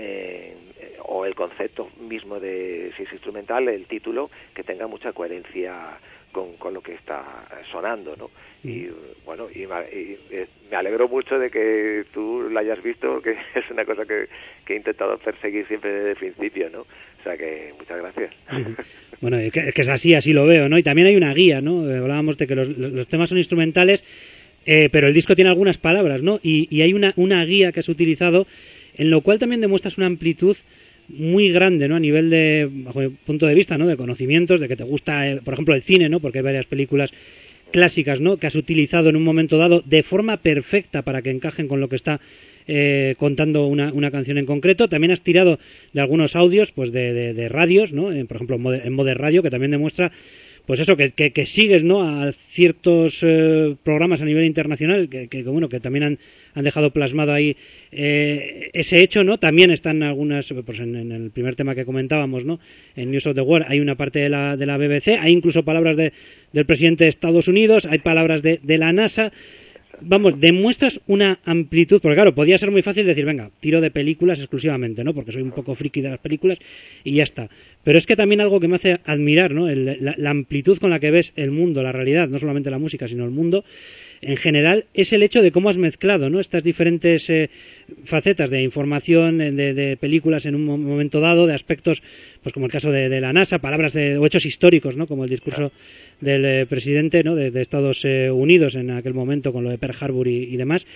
o el concepto mismo de, si es instrumental, el título, que tenga mucha coherencia con lo que está sonando, ¿no? Y bueno, me alegro mucho de que tú la hayas visto, que es una cosa que he intentado perseguir siempre desde el principio, ¿no? O sea que muchas gracias. Bueno, es que es así lo veo, ¿no? Y también hay una guía, ¿no? Hablábamos de que los temas son instrumentales, pero el disco tiene algunas palabras, ¿no? Y hay una guía que has utilizado, en lo cual también demuestras una amplitud muy grande, ¿no? A nivel de, bajo mi punto de vista, ¿no?, de conocimientos, de que te gusta, por ejemplo, el cine, ¿no?, porque hay varias películas clásicas, ¿no?, que has utilizado en un momento dado de forma perfecta para que encajen con lo que está contando una canción en concreto. También has tirado de algunos audios, pues de radios, ¿no?, por ejemplo en Modern Radio, que también demuestra, pues eso, que sigues, ¿no?, a ciertos programas a nivel internacional que bueno, que también han dejado plasmado ahí ese hecho, ¿no? También están algunas, pues en el primer tema que comentábamos, ¿no?, en News of the World hay una parte de la BBC, hay incluso palabras del presidente de Estados Unidos, hay palabras de la NASA. Vamos, demuestras una amplitud, porque claro, podía ser muy fácil decir, venga, tiro de películas exclusivamente, ¿no?, porque soy un poco friki de las películas y ya está. Pero es que también algo que me hace admirar, ¿no?, la amplitud con la que ves el mundo, la realidad, no solamente la música, sino el mundo en general, es el hecho de cómo has mezclado, ¿no?, estas diferentes facetas de información, de películas en un momento dado, de aspectos, pues como el caso de la NASA, palabras o hechos históricos, ¿no?, como el discurso del presidente, ¿no?, de Estados Unidos en aquel momento con lo de Pearl Harbor y demás.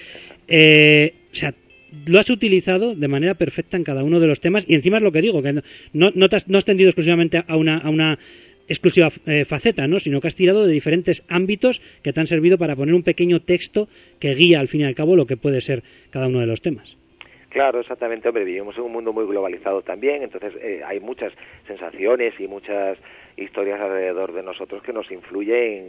O sea, lo has utilizado de manera perfecta en cada uno de los temas, y encima es lo que digo, que no has tendido exclusivamente a una exclusiva faceta, ¿no?, sino que has tirado de diferentes ámbitos que te han servido para poner un pequeño texto que guía al fin y al cabo lo que puede ser cada uno de los temas. Claro, exactamente, hombre, vivimos en un mundo muy globalizado también, entonces hay muchas sensaciones y muchas historias alrededor de nosotros que nos influyen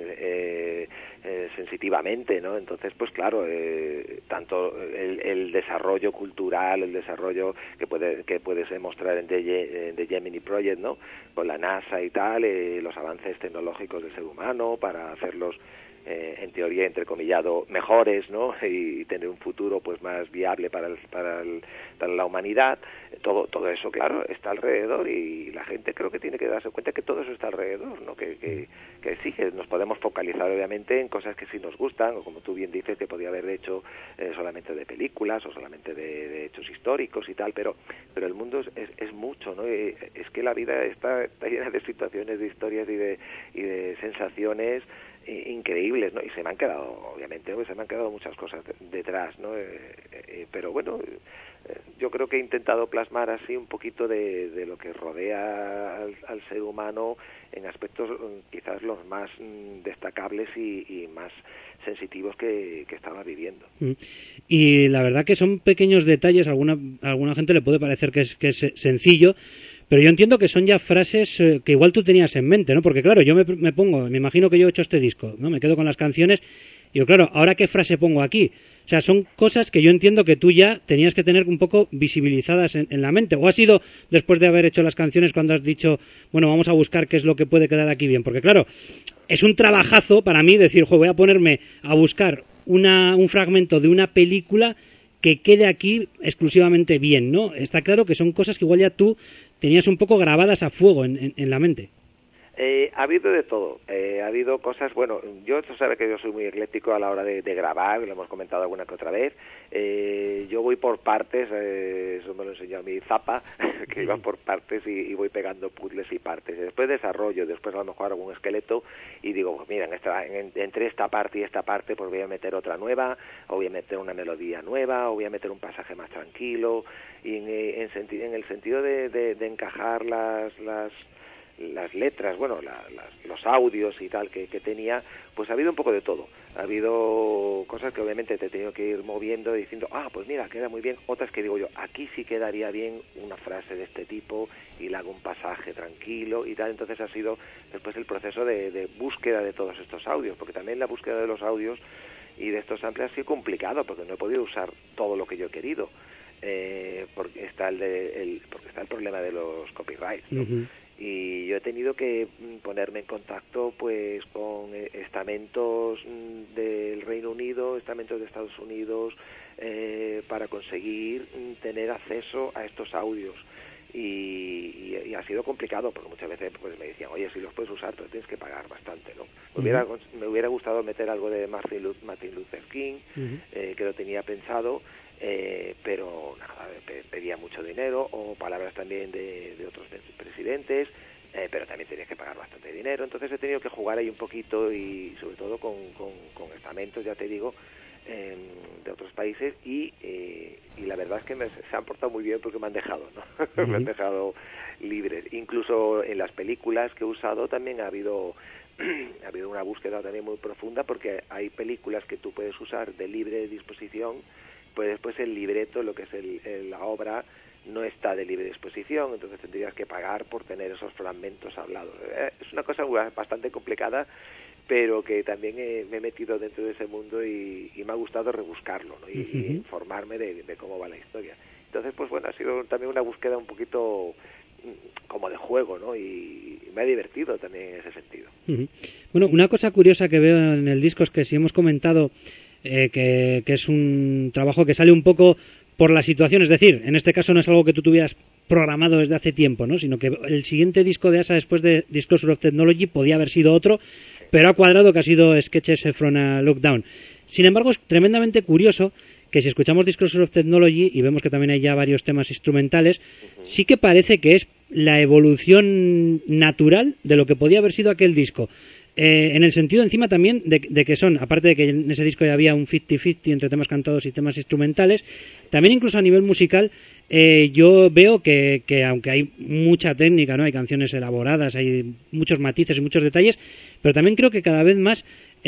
sensitivamente, ¿no? Entonces, pues claro, tanto el desarrollo cultural, el desarrollo que puedes mostrar en The Gemini Project, ¿no?, con la NASA y tal, los avances tecnológicos del ser humano para hacerlos en teoría, entrecomillado, mejores, ¿no?, y tener un futuro pues más viable para la humanidad. Todo eso, claro, está alrededor, y la gente creo que tiene que darse cuenta que todo eso está alrededor, ¿no?, que sí, que nos podemos focalizar obviamente en cosas que sí nos gustan, o como tú bien dices, que podía haber hecho solamente de películas o solamente de hechos históricos y tal, pero el mundo es mucho, ¿no? Es que la vida está llena de situaciones, de historias y de sensaciones increíbles, ¿no? Y se me han quedado, obviamente, muchas cosas detrás, ¿no? Pero bueno, yo creo que he intentado plasmar así un poquito de lo que rodea al ser humano en aspectos quizás los más destacables y más sensitivos que estaba viviendo. Y la verdad que son pequeños detalles, a alguna gente le puede parecer que es sencillo, pero yo entiendo que son ya frases que igual tú tenías en mente, ¿no? Porque claro, yo me imagino que yo he hecho este disco, ¿no? Me quedo con las canciones y digo, claro, ¿ahora qué frase pongo aquí? O sea, son cosas que yo entiendo que tú ya tenías que tener un poco visibilizadas en la mente. ¿O ha sido después de haber hecho las canciones cuando has dicho, bueno, vamos a buscar qué es lo que puede quedar aquí bien? Porque claro, es un trabajazo para mí decir, voy a ponerme a buscar un fragmento de una película que quede aquí exclusivamente bien, ¿no? Está claro que son cosas que igual ya tú tenías un poco grabadas a fuego en la mente. Ha habido de todo, ha habido cosas, bueno, tú sabes que yo soy muy ecléctico a la hora de grabar, lo hemos comentado alguna que otra vez, yo voy por partes, eso me lo enseñó a mi Zappa, que iba por partes y voy pegando puzzles y partes, y después desarrollo, después a lo mejor hago un esqueleto y digo, mira, entre esta parte y esta parte pues voy a meter otra nueva, o voy a meter una melodía nueva, o voy a meter un pasaje más tranquilo, y en el sentido de encajar las letras, bueno, los audios y tal que tenía, pues ha habido un poco de todo. Ha habido cosas que obviamente te he tenido que ir moviendo y diciendo, pues mira, queda muy bien. Otras que digo yo, aquí sí quedaría bien una frase de este tipo y le hago un pasaje tranquilo y tal. Entonces ha sido después el proceso de búsqueda de todos estos audios, porque también la búsqueda de los audios y de estos samples ha sido complicado, porque no he podido usar todo lo que yo he querido. porque está el problema de los copyrights, ¿no? Uh-huh. Y yo he tenido que ponerme en contacto pues con estamentos del Reino Unido, estamentos de Estados Unidos, para conseguir tener acceso a estos audios. Y ha sido complicado porque muchas veces pues me decían, oye, si los puedes usar pero tienes que pagar bastante, ¿no? Me hubiera gustado meter algo de Martin Luther King, que lo tenía pensado, pero nada, pedía mucho dinero, o palabras también de otros presidentes, pero también tenías que pagar bastante dinero. Entonces he tenido que jugar ahí un poquito, y sobre todo con estamentos, ya te digo, de otros países, y la verdad es que se han portado muy bien porque me han dejado, ¿no? Me han dejado libres. Incluso en las películas que he usado también ha habido una búsqueda también muy profunda, porque hay películas que tú puedes usar de libre disposición, pues después el libreto, lo que es la obra, no está de libre disposición, entonces tendrías que pagar por tener esos fragmentos hablados. Es una cosa bastante complicada, pero que también me he metido dentro de ese mundo y me ha gustado rebuscarlo, ¿no? Y informarme de cómo va la historia. Entonces, pues bueno, ha sido también una búsqueda un poquito como de juego, ¿no? Y me ha divertido también en ese sentido. Bueno, una cosa curiosa que veo en el disco es que si hemos comentado que es un trabajo que sale un poco por la situación, es decir, en este caso no es algo que tú tuvieras programado desde hace tiempo, ¿no? Sino que el siguiente disco de ASA después de Disclosure of Technology podía haber sido otro, pero ha cuadrado que ha sido Sketches from a Lockdown. Sin embargo, es tremendamente curioso que si escuchamos Disclosure of Technology y vemos que también hay ya varios temas instrumentales, sí que parece que es la evolución natural de lo que podía haber sido aquel disco. En el sentido encima también de que son, aparte de que en ese disco ya había un 50-50 entre temas cantados y temas instrumentales, también incluso a nivel musical yo veo que aunque hay mucha técnica, ¿no? Hay canciones elaboradas, hay muchos matices y muchos detalles, pero también creo que cada vez más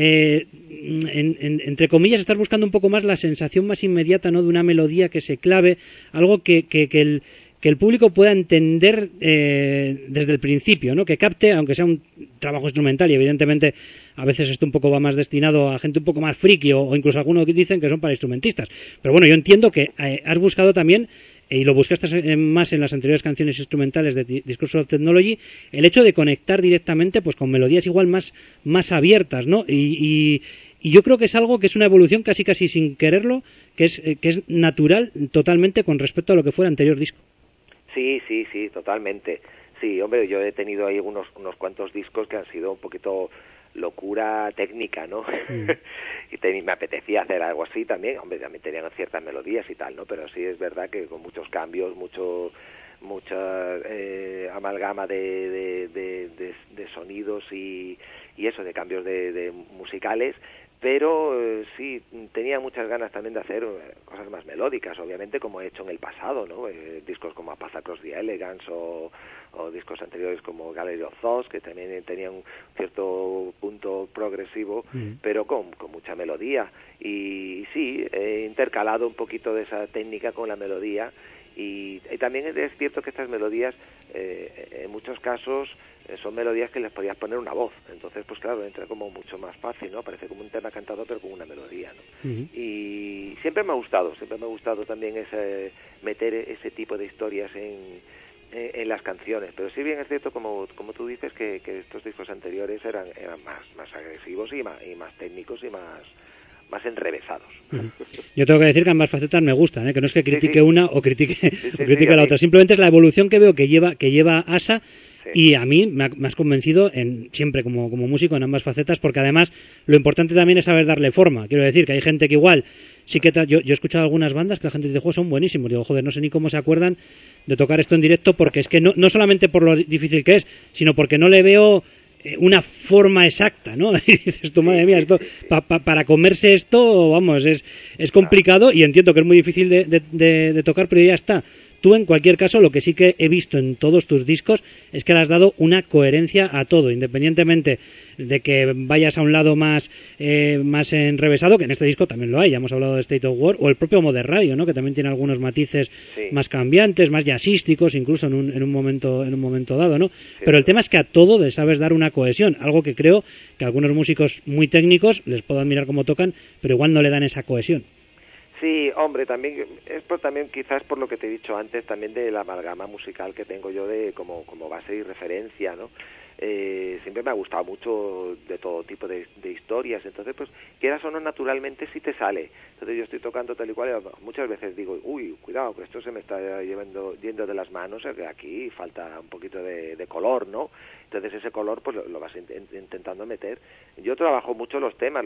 entre comillas estás buscando un poco más la sensación más inmediata, ¿no? De una melodía que se clave, algo que el público pueda entender desde el principio, ¿no? Que capte, aunque sea un trabajo instrumental, y evidentemente a veces esto un poco va más destinado a gente un poco más friki, o incluso algunos que dicen que son para instrumentistas. Pero bueno, yo entiendo que has buscado también, y lo buscaste más en las anteriores canciones instrumentales de Disclosure of Technology, el hecho de conectar directamente pues con melodías igual más abiertas, ¿no? Y yo creo que es algo que es una evolución casi sin quererlo, que es natural totalmente con respecto a lo que fue el anterior disco. Sí, totalmente. Sí, hombre, yo he tenido ahí unos cuantos discos que han sido un poquito locura técnica, ¿no? Y me apetecía hacer algo así también. Hombre, también tenían ciertas melodías y tal, ¿no? Pero sí es verdad que con muchos cambios, mucha amalgama de sonidos y eso, de cambios de musicales. Pero sí, tenía muchas ganas también de hacer cosas más melódicas, obviamente, como he hecho en el pasado, ¿no? Discos como A Path Across the Elegance o discos anteriores como Gallery of Thoughts, que también tenían un cierto punto progresivo, pero con mucha melodía. Y sí, he intercalado un poquito de esa técnica con la melodía. Y también es cierto que estas melodías, en muchos casos, son melodías que les podías poner una voz. Entonces, pues claro, entra como mucho más fácil, ¿no? Parece como un tema cantado, pero con una melodía, ¿no? Y siempre me ha gustado también meter ese tipo de historias en las canciones. Pero sí bien es cierto, como tú dices, que estos discos anteriores eran más agresivos y más técnicos y más enrevesados. Yo tengo que decir que ambas facetas me gustan, que no es que critique una o critique la otra, simplemente es la evolución que veo que lleva ASA. Y a mí me has convencido siempre como músico en ambas facetas, porque además lo importante también es saber darle forma. Quiero decir que hay gente que igual sí que yo he escuchado algunas bandas que la gente dice, juego son buenísimos. Digo, joder, no sé ni cómo se acuerdan de tocar esto en directo, porque es que no solamente por lo difícil que es, sino porque no le veo una forma exacta, ¿no? Y dices tú, madre mía, esto para comerse esto, vamos, es complicado, y entiendo que es muy difícil de tocar, pero ya está. Tú, en cualquier caso, lo que sí que he visto en todos tus discos es que le has dado una coherencia a todo, independientemente de que vayas a un lado más enrevesado, que en este disco también lo hay, ya hemos hablado de State of War, o el propio Modern Radio, ¿no? Que también tiene algunos matices más cambiantes, más jazzísticos, incluso en un momento dado, ¿no? Pero el tema es que a todo le sabes dar una cohesión, algo que creo que a algunos músicos muy técnicos les puedo admirar cómo tocan, pero igual no le dan esa cohesión. Sí, hombre, también es también quizás por lo que te he dicho antes, también de la amalgama musical que tengo yo de como base y referencia, ¿no? Siempre me ha gustado mucho de todo tipo de historias, entonces pues quieras o no, naturalmente sí te sale. Entonces yo estoy tocando tal y cual, y muchas veces digo, uy, cuidado, que esto se me está yendo de las manos, que aquí falta un poquito de color, ¿no? Entonces ese color pues lo vas intentando meter. Yo trabajo mucho los temas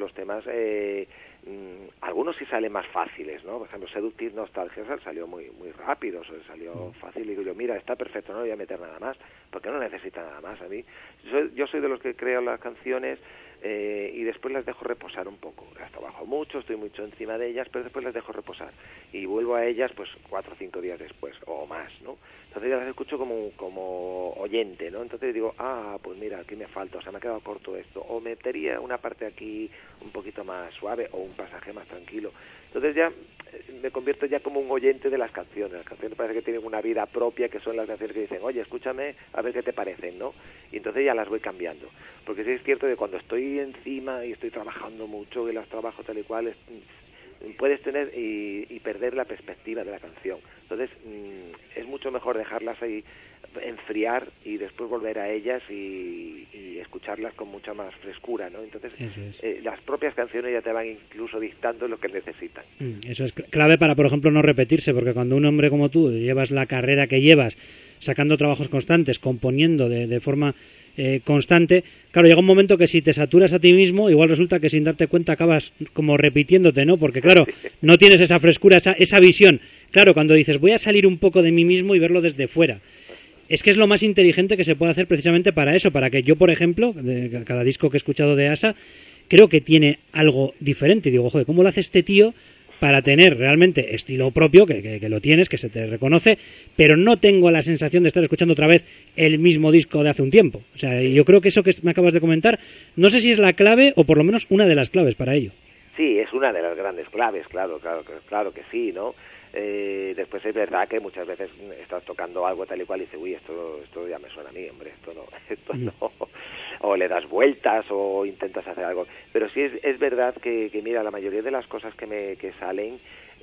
algunos sí salen más fáciles, ¿no? Por ejemplo, Seductive Nostalgia salió muy rápido, salió fácil, y digo yo, mira, está perfecto, no voy a meter nada más, porque no necesita nada más. A mí, yo soy de los que creo las canciones y después las dejo reposar un poco. Las trabajo mucho, estoy mucho encima de ellas, pero después las dejo reposar y vuelvo a ellas pues 4 o 5 días después o más, ¿no? Entonces ya las escucho como oyente, ¿no? Entonces digo, pues mira, aquí me falta, o sea, me ha quedado corto esto, o metería una parte aquí un poquito más suave o un pasaje más tranquilo. Entonces ya me convierto ya como un oyente de las canciones. Las canciones parece que tienen una vida propia, que son las canciones que dicen, oye, escúchame, a ver qué te parecen, ¿no? Y entonces ya las voy cambiando. Porque sí es cierto que cuando estoy encima y estoy trabajando mucho, y las trabajo tal y cual, puedes tener y perder la perspectiva de la canción. Entonces es mucho mejor dejarlas ahí enfriar y después volver a ellas y escucharlas con mucha más frescura, ¿no? Entonces las propias canciones ya te van incluso dictando lo que necesitan. Eso es clave para, por ejemplo, no repetirse, porque cuando un hombre como tú llevas la carrera que llevas, sacando trabajos constantes, componiendo de forma constante, claro, llega un momento que si te saturas a ti mismo, igual resulta que sin darte cuenta acabas como repitiéndote, ¿no? Porque claro, no tienes esa frescura, esa visión. Claro, cuando dices, voy a salir un poco de mí mismo y verlo desde fuera. Es que es lo más inteligente que se puede hacer precisamente para eso, para que yo, por ejemplo, de cada disco que he escuchado de Asa, creo que tiene algo diferente. Y digo, joder, ¿cómo lo hace este tío para tener realmente estilo propio, que lo tienes, que se te reconoce, pero no tengo la sensación de estar escuchando otra vez el mismo disco de hace un tiempo? O sea, yo creo que eso que me acabas de comentar, no sé si es la clave o por lo menos una de las claves para ello. Sí, es una de las grandes claves, claro que sí, ¿no? Después es verdad que muchas veces estás tocando algo tal y cual y dices, uy, esto ya me suena a mí, hombre, esto no, o le das vueltas o intentas hacer algo, pero sí es verdad que mira, la mayoría de las cosas que salen,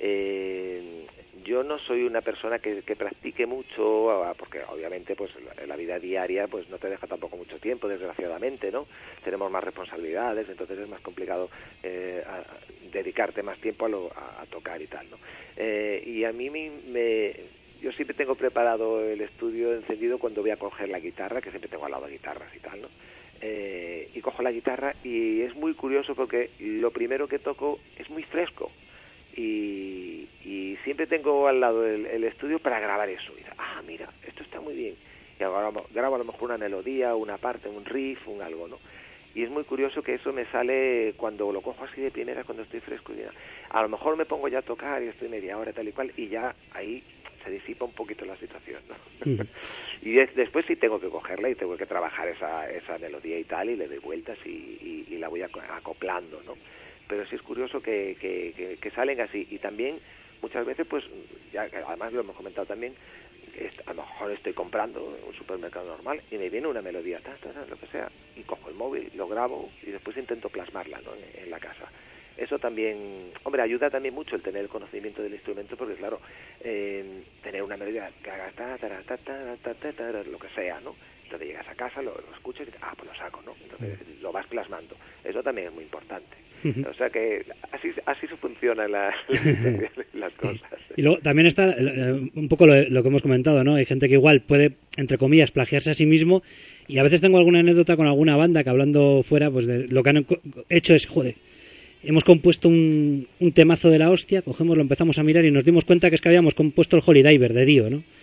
yo no soy una persona que practique mucho, porque obviamente pues la vida diaria pues no te deja tampoco mucho tiempo, desgraciadamente, ¿no? Tenemos más responsabilidades, entonces es más complicado dedicarte más tiempo a tocar y tal, ¿no? Y a mí yo siempre tengo preparado el estudio encendido cuando voy a coger la guitarra, que siempre tengo al lado guitarras y tal, ¿no? Y cojo la guitarra y es muy curioso porque lo primero que toco es muy fresco. Y siempre tengo al lado el estudio para grabar eso. Y mira, esto está muy bien. Y ahora grabo a lo mejor una melodía, una parte, un riff, algo, ¿no? Y es muy curioso que eso me sale cuando lo cojo así de primera, cuando estoy fresco. Y a lo mejor me pongo ya a tocar y estoy media hora tal y cual, y ya ahí se disipa un poquito la situación, ¿no? Y después sí tengo que cogerla y tengo que trabajar esa melodía y tal, y le doy vueltas y la voy acoplando, ¿no? Pero sí es curioso que salen así. Y también muchas veces pues ya además lo hemos comentado también, a lo mejor estoy comprando en un supermercado normal y me viene una melodía lo que sea, y cojo el móvil, lo grabo y después intento plasmarla, ¿no? en la casa. Eso también, hombre, ayuda también mucho el tener el conocimiento del instrumento, porque claro, tener una melodía que haga lo que sea, ¿no? Entonces llegas a casa, lo escuchas y dices, pues lo saco, ¿no? Entonces lo vas plasmando. Eso también es muy importante. O sea que así se funcionan las cosas. Y luego también está un poco lo que hemos comentado, ¿no? Hay gente que igual puede, entre comillas, plagiarse a sí mismo, y a veces tengo alguna anécdota con alguna banda que hablando fuera, pues de lo que han hecho es, joder, hemos compuesto un temazo de la hostia, cogemos, lo empezamos a mirar y nos dimos cuenta que es que habíamos compuesto el Holy Diver de Dio, ¿no?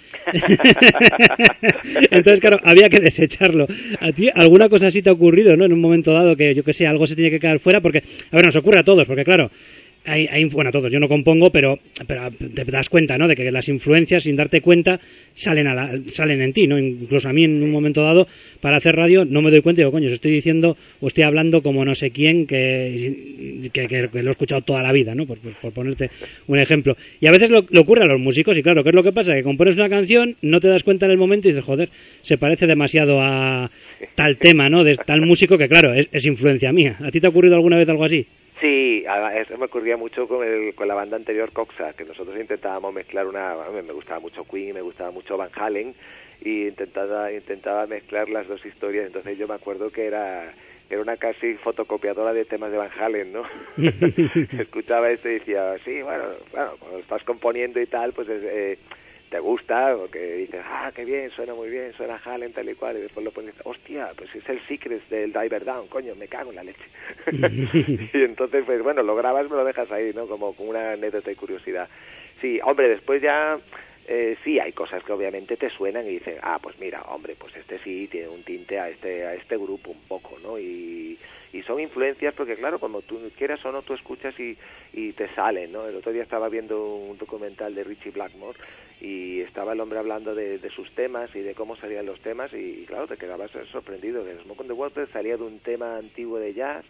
Entonces, claro, había que desecharlo. ¿A ti alguna cosa así te ha ocurrido, no? En un momento dado que, yo que sé, algo se tiene que quedar fuera, porque, a ver, nos ocurre a todos, porque claro, bueno, a todos, yo no compongo, pero te das cuenta, ¿no? De que las influencias, sin darte cuenta, salen en ti, ¿no? Incluso a mí, en un momento dado, para hacer radio, no me doy cuenta y digo, coño, si estoy diciendo o estoy hablando como no sé quién, que lo he escuchado toda la vida, ¿no? Por ponerte un ejemplo. Y a veces lo ocurre a los músicos, y claro, ¿qué es lo que pasa? Que compones una canción, no te das cuenta en el momento y dices, joder, se parece demasiado a tal tema, ¿no? De tal músico que, claro, es influencia mía. ¿A ti te ha ocurrido alguna vez algo así? Sí, eso me ocurría mucho con la banda anterior Coxa, que nosotros intentábamos mezclar me gustaba mucho Queen y me gustaba mucho Van Halen, y intentaba mezclar las dos historias. Entonces yo me acuerdo que era una casi fotocopiadora de temas de Van Halen, ¿no? Escuchaba esto y decía, sí, bueno, cuando estás componiendo y tal, pues te gusta, porque dices, qué bien, suena muy bien, suena Halen, tal y cual, y después lo pones, hostia, pues es el Secrets del Diver Down, coño, me cago en la leche. Y entonces, pues bueno, lo grabas, me lo dejas ahí, ¿no? Como una anécdota y curiosidad. Sí, hombre, después ya... sí, hay cosas que obviamente te suenan y dicen, pues mira, hombre, pues este sí tiene un tinte a este grupo un poco, ¿no? Y son influencias porque, claro, cuando tú quieras o no, tú escuchas y te salen, ¿no? El otro día estaba viendo un documental de Richie Blackmore y estaba el hombre hablando de sus temas y de cómo salían los temas y claro, te quedabas sorprendido. Que Smoke on the Water salía de un tema antiguo de jazz,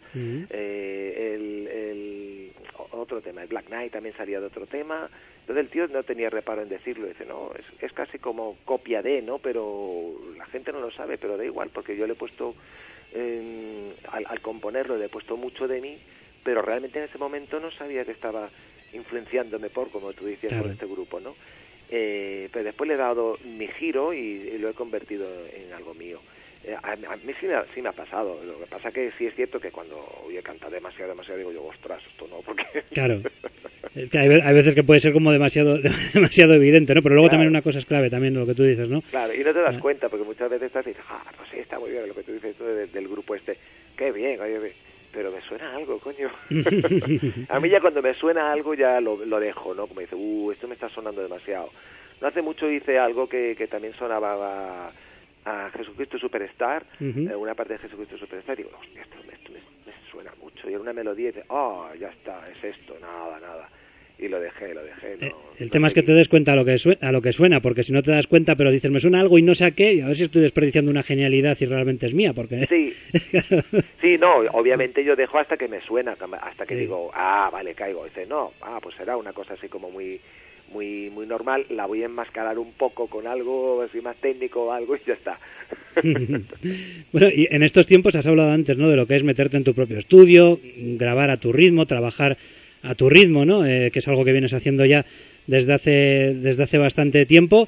el otro tema, el Black Knight también salía de otro tema. Entonces el tío no tenía reparo en decirlo, dice, no, es casi como copia de, ¿no? Pero la gente no lo sabe, pero da igual, porque yo le he puesto, al componerlo, le he puesto mucho de mí, pero realmente en ese momento no sabía que estaba influenciándome como tú decías, por este grupo, ¿no? Pero después le he dado mi giro y lo he convertido en algo mío. A mí sí me ha pasado. Lo que pasa que sí es cierto que cuando he cantado demasiado, digo yo, ostras, esto no, porque... Claro. Es que hay veces que puede ser como demasiado evidente, ¿no? Pero luego también una cosa es clave, también lo que tú dices, ¿no? Claro, y no te das cuenta, porque muchas veces estás y dices, pues sí, está muy bien lo que tú dices del grupo este. Qué bien, oye, pero me suena algo, coño. A mí ya cuando me suena algo ya lo dejo, ¿no? Como dice, esto me está sonando demasiado. No hace mucho hice algo que también sonaba a Jesucristo Superstar, una parte de Jesucristo Superstar, y digo, hostia, esto me suena mucho, y era una melodía y dice, ya está, es esto, nada, y lo dejé. El tema es que te des cuenta a lo que suena, porque si no te das cuenta, pero dices, me suena algo y no sé a qué, y a ver si estoy desperdiciando una genialidad y realmente es mía, porque... Sí, sí, no, obviamente yo dejo hasta que me suena, hasta que digo, vale, caigo, y dice, no, pues será una cosa así como muy normal, la voy a enmascarar un poco con algo así más técnico o algo y ya está. Bueno, y en estos tiempos has hablado antes, ¿no?, de lo que es meterte en tu propio estudio, grabar a tu ritmo, trabajar a tu ritmo, ¿no?, que es algo que vienes haciendo ya desde hace bastante tiempo.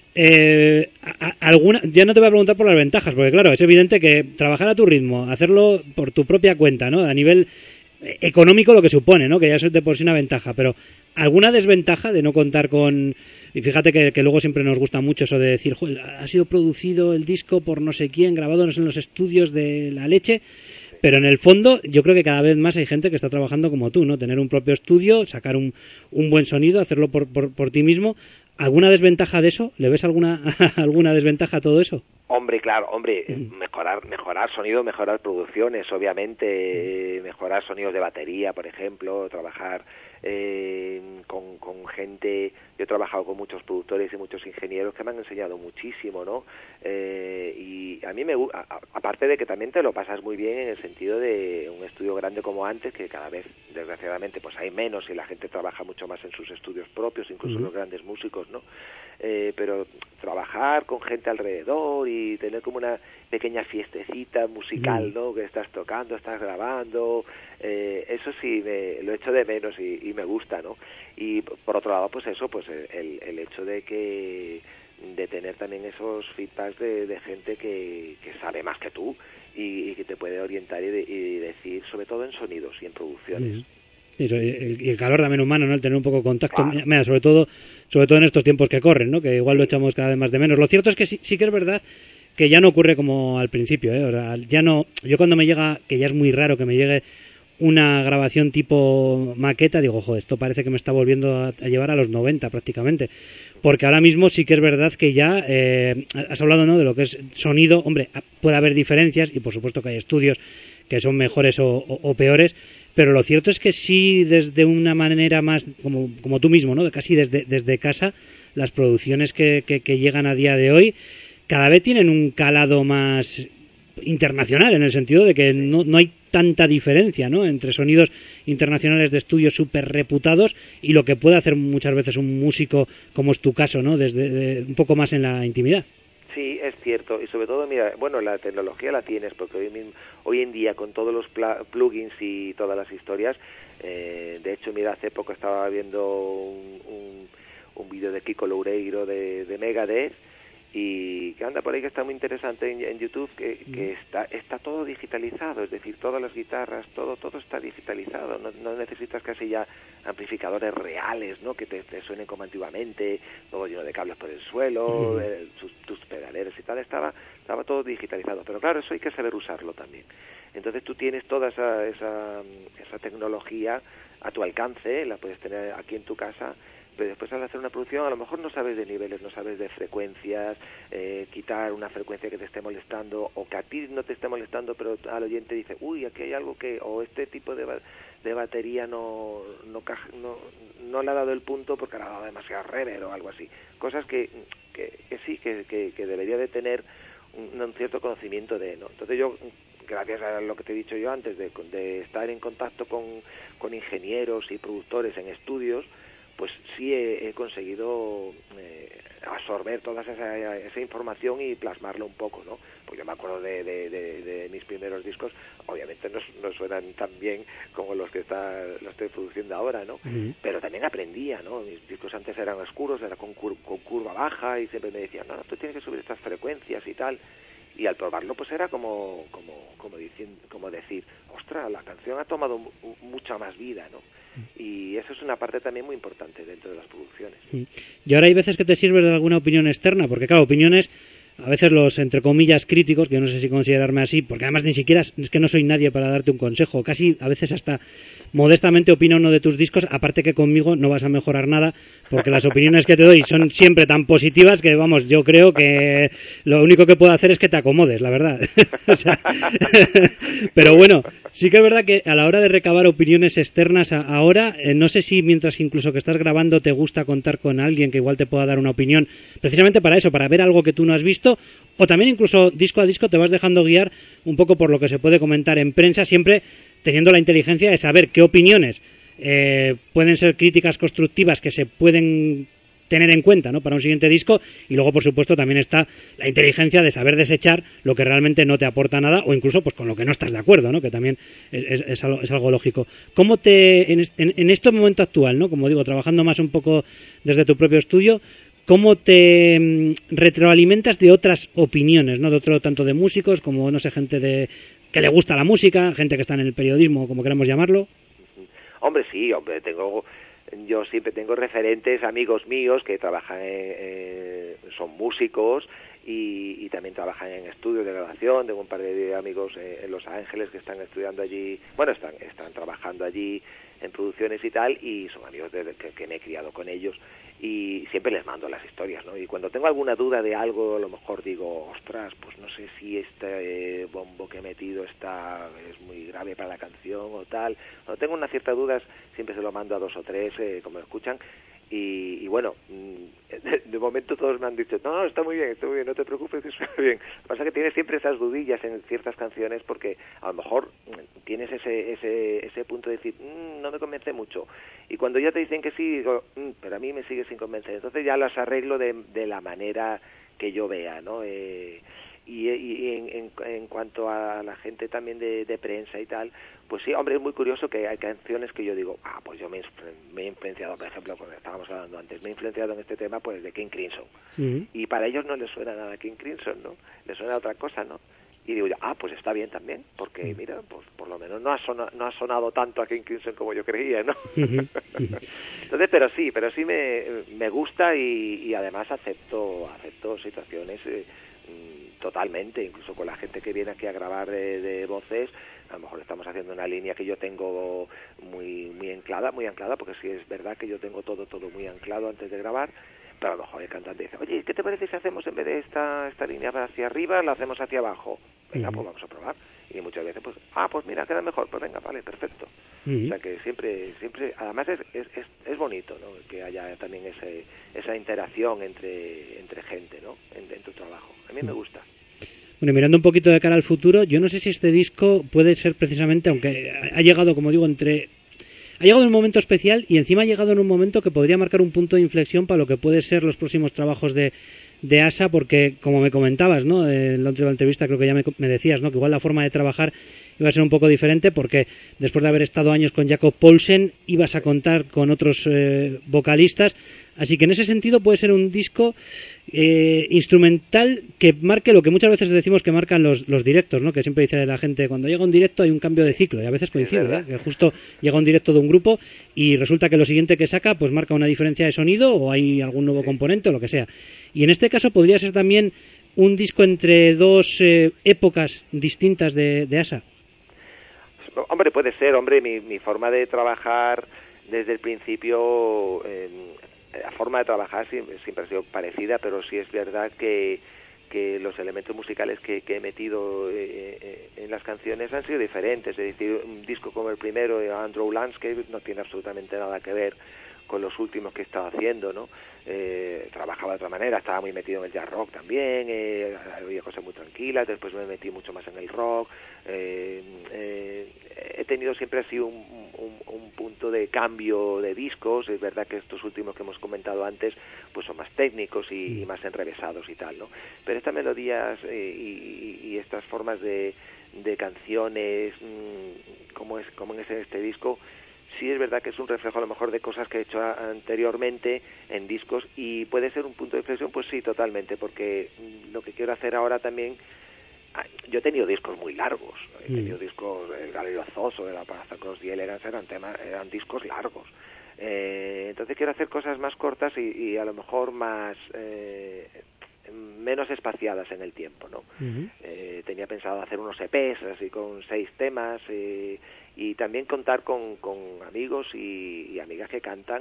Ya no te voy a preguntar por las ventajas, porque claro, es evidente que trabajar a tu ritmo, hacerlo por tu propia cuenta, ¿no?, a nivel económico, lo que supone, ¿no?, que ya es de por sí una ventaja, pero ¿alguna desventaja de no contar con...? Y fíjate que luego siempre nos gusta mucho eso de decir, ha sido producido el disco por no sé quién, grabado en los estudios de la leche, pero en el fondo yo creo que cada vez más hay gente que está trabajando como tú, ¿no?, tener un propio estudio, sacar un buen sonido, hacerlo por ti mismo. ¿Alguna desventaja de eso? ¿Le ves alguna desventaja a todo eso? Hombre, claro, mejorar sonido, mejorar producciones, obviamente, mejorar sonidos de batería, por ejemplo, trabajar con gente. Yo he trabajado con muchos productores y muchos ingenieros que me han enseñado muchísimo, ¿no? Y a mí aparte de que también te lo pasas muy bien en el sentido de un estudio grande como antes, que cada vez, desgraciadamente, pues hay menos y la gente trabaja mucho más en sus estudios propios, incluso los grandes músicos, ¿no? Pero trabajar con gente alrededor y tener como una pequeña fiestecita musical, ¿no?, que estás tocando, estás grabando, eso sí lo echo de menos y me gusta, ¿no? Y por otro lado, pues eso, pues el hecho de tener también esos feedbacks de gente que sabe más que tú y que te puede orientar y decir, sobre todo en sonidos y en producciones. Y el calor también humano, ¿no?, el tener un poco de contacto, mira, sobre todo en estos tiempos que corren, ¿no?, que igual lo echamos cada vez más de menos. Lo cierto es que sí que es verdad que ya no ocurre como al principio, ¿eh? O sea, ya no, yo cuando me llega, que ya es muy raro que me llegue una grabación tipo maqueta, digo, esto parece que me está volviendo a llevar a los 90 prácticamente, porque ahora mismo sí que es verdad que ya has hablado, ¿no?, de lo que es sonido. Hombre, puede haber diferencias y por supuesto que hay estudios que son mejores o peores, pero lo cierto es que sí, desde una manera más como tú mismo, ¿no?, casi desde casa, las producciones que llegan a día de hoy cada vez tienen un calado más internacional, en el sentido de que no hay tanta diferencia, ¿no?, entre sonidos internacionales de estudios súper reputados y lo que puede hacer muchas veces un músico, como es tu caso, ¿no?, desde un poco más en la intimidad. Sí, es cierto, y sobre todo, mira, bueno, la tecnología la tienes, porque hoy en día con todos los plugins y todas las historias, de hecho, mira, hace poco estaba viendo un vídeo de Kiko Loureiro de Megadeth, y que anda por ahí, que está muy interesante en YouTube, que está todo digitalizado, es decir, todas las guitarras, todo está digitalizado, no necesitas casi ya amplificadores reales, ¿no?, que te suenen como antiguamente, todo lleno de cables por el suelo, tus pedaleros y tal, estaba todo digitalizado, pero claro, eso hay que saber usarlo también. Entonces tú tienes toda esa tecnología a tu alcance, la puedes tener aquí en tu casa, pero después al hacer una producción a lo mejor no sabes de niveles, no sabes de frecuencias, quitar una frecuencia que te esté molestando, o que a ti no te esté molestando, pero al oyente dice, uy, aquí hay algo o este tipo de batería no le ha dado el punto porque le ha dado demasiado reverb o algo así. Cosas que sí, que debería de tener un cierto conocimiento de, ¿no? Entonces yo, gracias a lo que te he dicho yo antes, de estar en contacto con ingenieros y productores en estudios, pues sí he conseguido absorber toda esa información y plasmarla un poco, ¿no? Pues yo me acuerdo de mis primeros discos, obviamente no suenan tan bien como los que estoy produciendo ahora, ¿no? Pero también aprendía, ¿no? Mis discos antes eran oscuros, era con curva baja, y siempre me decían, no, tú tienes que subir estas frecuencias y tal. Y al probarlo, pues era como decir, ostras, la canción ha tomado mucha más vida, ¿no? Y eso es una parte también muy importante dentro de las producciones. Y ahora hay veces que te sirves de alguna opinión externa, porque claro, opiniones, a veces los, entre comillas, críticos, que yo no sé si considerarme así, porque además ni siquiera es que no soy nadie para darte un consejo, casi a veces hasta modestamente opina uno de tus discos, aparte que conmigo no vas a mejorar nada, porque las opiniones que te doy son siempre tan positivas que, vamos, yo creo que lo único que puedo hacer es que te acomodes, la verdad. O sea, pero bueno, sí que es verdad que a la hora de recabar opiniones externas ahora, no sé si mientras incluso que estás grabando te gusta contar con alguien que igual te pueda dar una opinión, precisamente para eso, para ver algo que tú no has visto, o también incluso disco a disco te vas dejando guiar un poco por lo que se puede comentar en prensa, siempre teniendo la inteligencia de saber qué opiniones pueden ser críticas constructivas que se pueden tener en cuenta, ¿no?, para un siguiente disco, y luego por supuesto también está la inteligencia de saber desechar lo que realmente no te aporta nada, o incluso pues con lo que no estás de acuerdo, ¿no?, que también es algo lógico. ¿Cómo en este momento actual, ¿no?, como digo, trabajando más un poco desde tu propio estudio, cómo te retroalimentas de otras opiniones, ¿no?, de otro tanto de músicos como, no sé, gente que le gusta la música, gente que está en el periodismo, como queramos llamarlo? Hombre, sí, yo siempre tengo referentes, amigos míos que trabajan son músicos y también trabajan en estudios de grabación. Tengo un par de amigos en Los Ángeles que están estudiando allí, bueno, están trabajando allí en producciones y tal, y son amigos que me he criado con ellos, y siempre les mando las historias, ¿no? Y cuando tengo alguna duda de algo, a lo mejor digo, ostras, pues no sé si este bombo que he metido es muy grave para la canción o tal. Cuando tengo una cierta duda, siempre se lo mando a 2 o 3, como escuchan, y bueno, de momento todos me han dicho, no, está muy bien, no te preocupes, que suena bien. Lo que pasa es que tienes siempre esas dudillas en ciertas canciones, porque a lo mejor tienes ese punto de decir, no me convence mucho, y cuando ya te dicen que sí, digo, pero a mí me sigue sin convencer, entonces ya las arreglo de la manera que yo vea, ¿no? Y en cuanto a la gente también de prensa y tal, pues sí, hombre, es muy curioso que hay canciones que yo digo, pues yo me he influenciado, por ejemplo, cuando estábamos hablando antes, me he influenciado en este tema pues de King Crimson, y para ellos no les suena nada a King Crimson, ¿no? Les suena a otra cosa, ¿no? Y digo yo, pues está bien también, porque mira, pues por lo menos no ha sonado tanto a King Crimson como yo creía, ¿no? Entonces, pero sí me gusta, y además acepto situaciones totalmente, incluso con la gente que viene aquí a grabar de voces. A lo mejor estamos haciendo una línea que yo tengo muy anclada, porque sí es verdad que yo tengo todo muy anclado antes de grabar, pero a lo mejor el cantante dice, oye, ¿qué te parece si hacemos, en vez de esta línea hacia arriba, la hacemos hacia abajo? Venga, pues vamos a probar. Y muchas veces, pues mira, queda mejor, pues venga, vale, perfecto. O sea que siempre, además es bonito, ¿no?, que haya también esa interacción entre gente, ¿no?, en tu trabajo. A mí me gusta. Bueno, mirando un poquito de cara al futuro, yo no sé si este disco puede ser precisamente, aunque ha llegado, como digo, ha llegado en un momento especial, y encima ha llegado en un momento que podría marcar un punto de inflexión para lo que puede ser los próximos trabajos de de Asha, porque como me comentabas, ¿no? En la última entrevista creo que ya me decías, ¿no? Que igual la forma de trabajar iba a ser un poco diferente, porque después de haber estado años con Jakob Poulsen ibas a contar con otros vocalistas, así que en ese sentido puede ser un disco instrumental que marque lo que muchas veces decimos que marcan los directos, ¿no? Que siempre dice la gente, cuando llega un directo hay un cambio de ciclo, y a veces coincide, que justo llega un directo de un grupo y resulta que lo siguiente que saca pues marca una diferencia de sonido o hay algún nuevo componente o lo que sea. Y en este caso podría ser también un disco entre dos épocas distintas de Asha. Hombre, puede ser, hombre, mi forma de trabajar desde el principio, la forma de trabajar siempre ha sido parecida, pero sí es verdad que los elementos musicales que he metido en las canciones han sido diferentes. Es decir, un disco como el primero, Andrew Landscape, no tiene absolutamente nada que ver con los últimos que he estado haciendo, ¿no? Trabajaba de otra manera, estaba muy metido en el jazz rock también, había cosas muy tranquilas, después me metí mucho más en el rock, he tenido siempre así un punto de cambio de discos. Es verdad que estos últimos que hemos comentado antes pues son más técnicos y más enrevesados y tal, ¿no? Pero estas melodías y estas formas de canciones, como en este disco, sí es verdad que es un reflejo a lo mejor de cosas que he hecho anteriormente en discos, y puede ser un punto de inflexión, pues sí, totalmente, porque lo que quiero hacer ahora también, yo he tenido discos muy largos, he tenido discos, el Galileo Zoso, de la Plaza Cross y Elegance, eran discos largos, entonces quiero hacer cosas más cortas y a lo mejor más menos espaciadas en el tiempo, ¿no? Tenía pensado hacer unos EPs así con 6 temas, y también contar con amigos y amigas que cantan,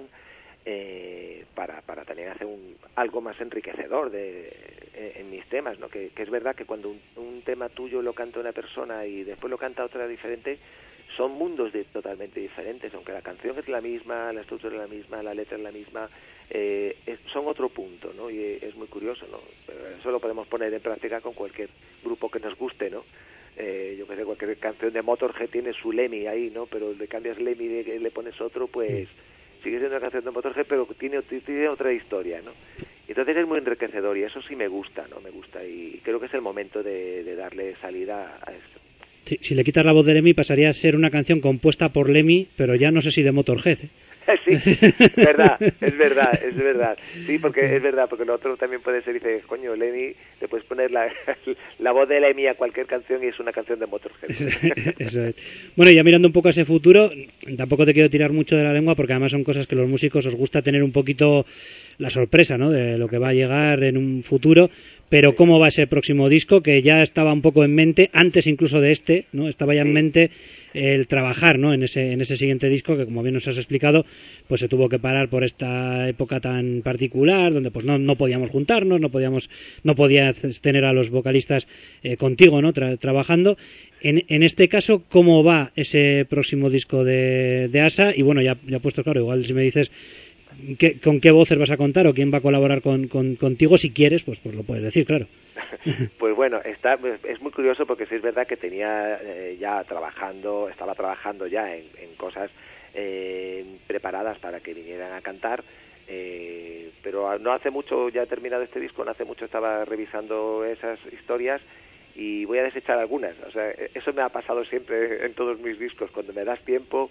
para también hacer algo más enriquecedor en mis temas, ¿no? Que es verdad que cuando un tema tuyo lo canta una persona y después lo canta otra diferente, son mundos totalmente diferentes, aunque la canción es la misma, la estructura es la misma, la letra es la misma, son otro punto, ¿no? Y es muy curioso, ¿no? Eso lo podemos poner en práctica con cualquier grupo que nos guste, ¿no? Yo que sé, cualquier canción de Motorhead tiene su Lemmy ahí, ¿no? Pero le cambias Lemmy y le pones otro, pues sigue siendo una canción de Motorhead, pero tiene otra historia, ¿no? Entonces es muy enriquecedor y eso sí me gusta, ¿no? Me gusta, y creo que es el momento de darle salida a esto. Sí, si le quitas la voz de Lemmy pasaría a ser una canción compuesta por Lemmy, pero ya no sé si de Motorhead, ¿eh? Sí, es verdad. Sí, porque es verdad, porque lo otro también puede ser, dice, coño, Lemmy, le puedes poner la voz de Lemmy a cualquier canción y es una canción de Motorhead. Eso es. Bueno, ya mirando un poco a ese futuro, tampoco te quiero tirar mucho de la lengua, porque además son cosas que los músicos os gusta tener un poquito la sorpresa, ¿no? De lo que va a llegar en un futuro. Pero ¿cómo va ese próximo disco? Que ya estaba un poco en mente, antes incluso de este, ¿no? Estaba ya en mente el trabajar, ¿no? En ese siguiente disco, que como bien nos has explicado, pues se tuvo que parar por esta época tan particular, donde pues no podíamos juntarnos, no podías tener a los vocalistas contigo, ¿no? Trabajando. En este caso, ¿cómo va ese próximo disco de Asha? Y bueno, ya puesto claro, igual si me dices con qué voces vas a contar o quién va a colaborar contigo, si quieres, pues lo puedes decir, claro. Pues bueno, es muy curioso porque sí es verdad que tenía estaba trabajando ya en cosas preparadas para que vinieran a cantar, pero no hace mucho, ya he terminado este disco, no hace mucho estaba revisando esas historias y voy a desechar algunas. O sea, eso me ha pasado siempre en todos mis discos, cuando me das tiempo.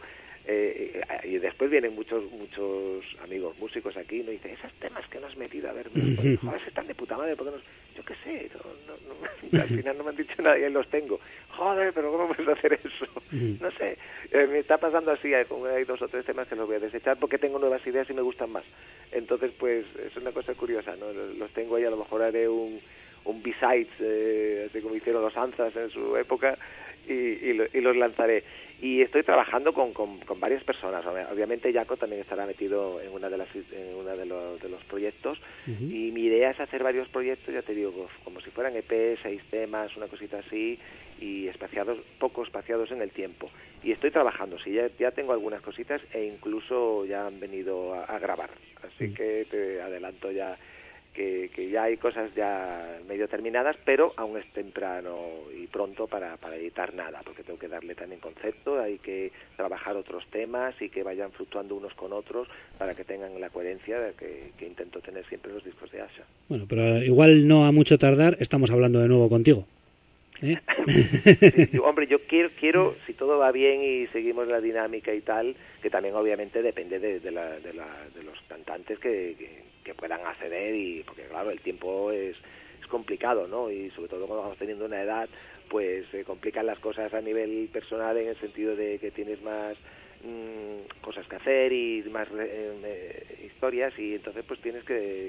Y después vienen muchos amigos músicos aquí y me dicen, esos temas que no has metido, a ver, joder, están de puta madre, porque yo qué sé, al final no me han dicho nada y ahí los tengo. Joder, pero ¿cómo puedes hacer eso? No sé, me está pasando así, hay 2 o 3 temas que los voy a desechar porque tengo nuevas ideas y me gustan más. Entonces, pues, es una cosa curiosa, ¿no? Los tengo ahí, a lo mejor haré un B-sides, así como hicieron los Anthrax en su época, y los lanzaré. Y estoy trabajando con varias personas. Obviamente Jaco también estará metido en una de los proyectos, y mi idea es hacer varios proyectos, ya te digo, como si fueran EP, 6 temas, una cosita así, y poco espaciados en el tiempo. Y estoy trabajando, sí, ya tengo algunas cositas e incluso ya han venido a grabar. Así que te adelanto ya que ya hay cosas ya medio terminadas, pero aún es temprano y pronto para editar nada, porque tengo que darle también concepto, hay que trabajar otros temas y que vayan fluctuando unos con otros para que tengan la coherencia que intento tener siempre en los discos de Asha. Bueno, pero igual no a mucho tardar estamos hablando de nuevo contigo. Sí, hombre, yo quiero, si todo va bien y seguimos la dinámica y tal, que también obviamente depende de los cantantes que puedan acceder, y porque claro, el tiempo es complicado, ¿no? Y sobre todo cuando vamos teniendo una edad, pues se complican las cosas a nivel personal, en el sentido de que tienes más cosas que hacer y más historias, y entonces pues tienes que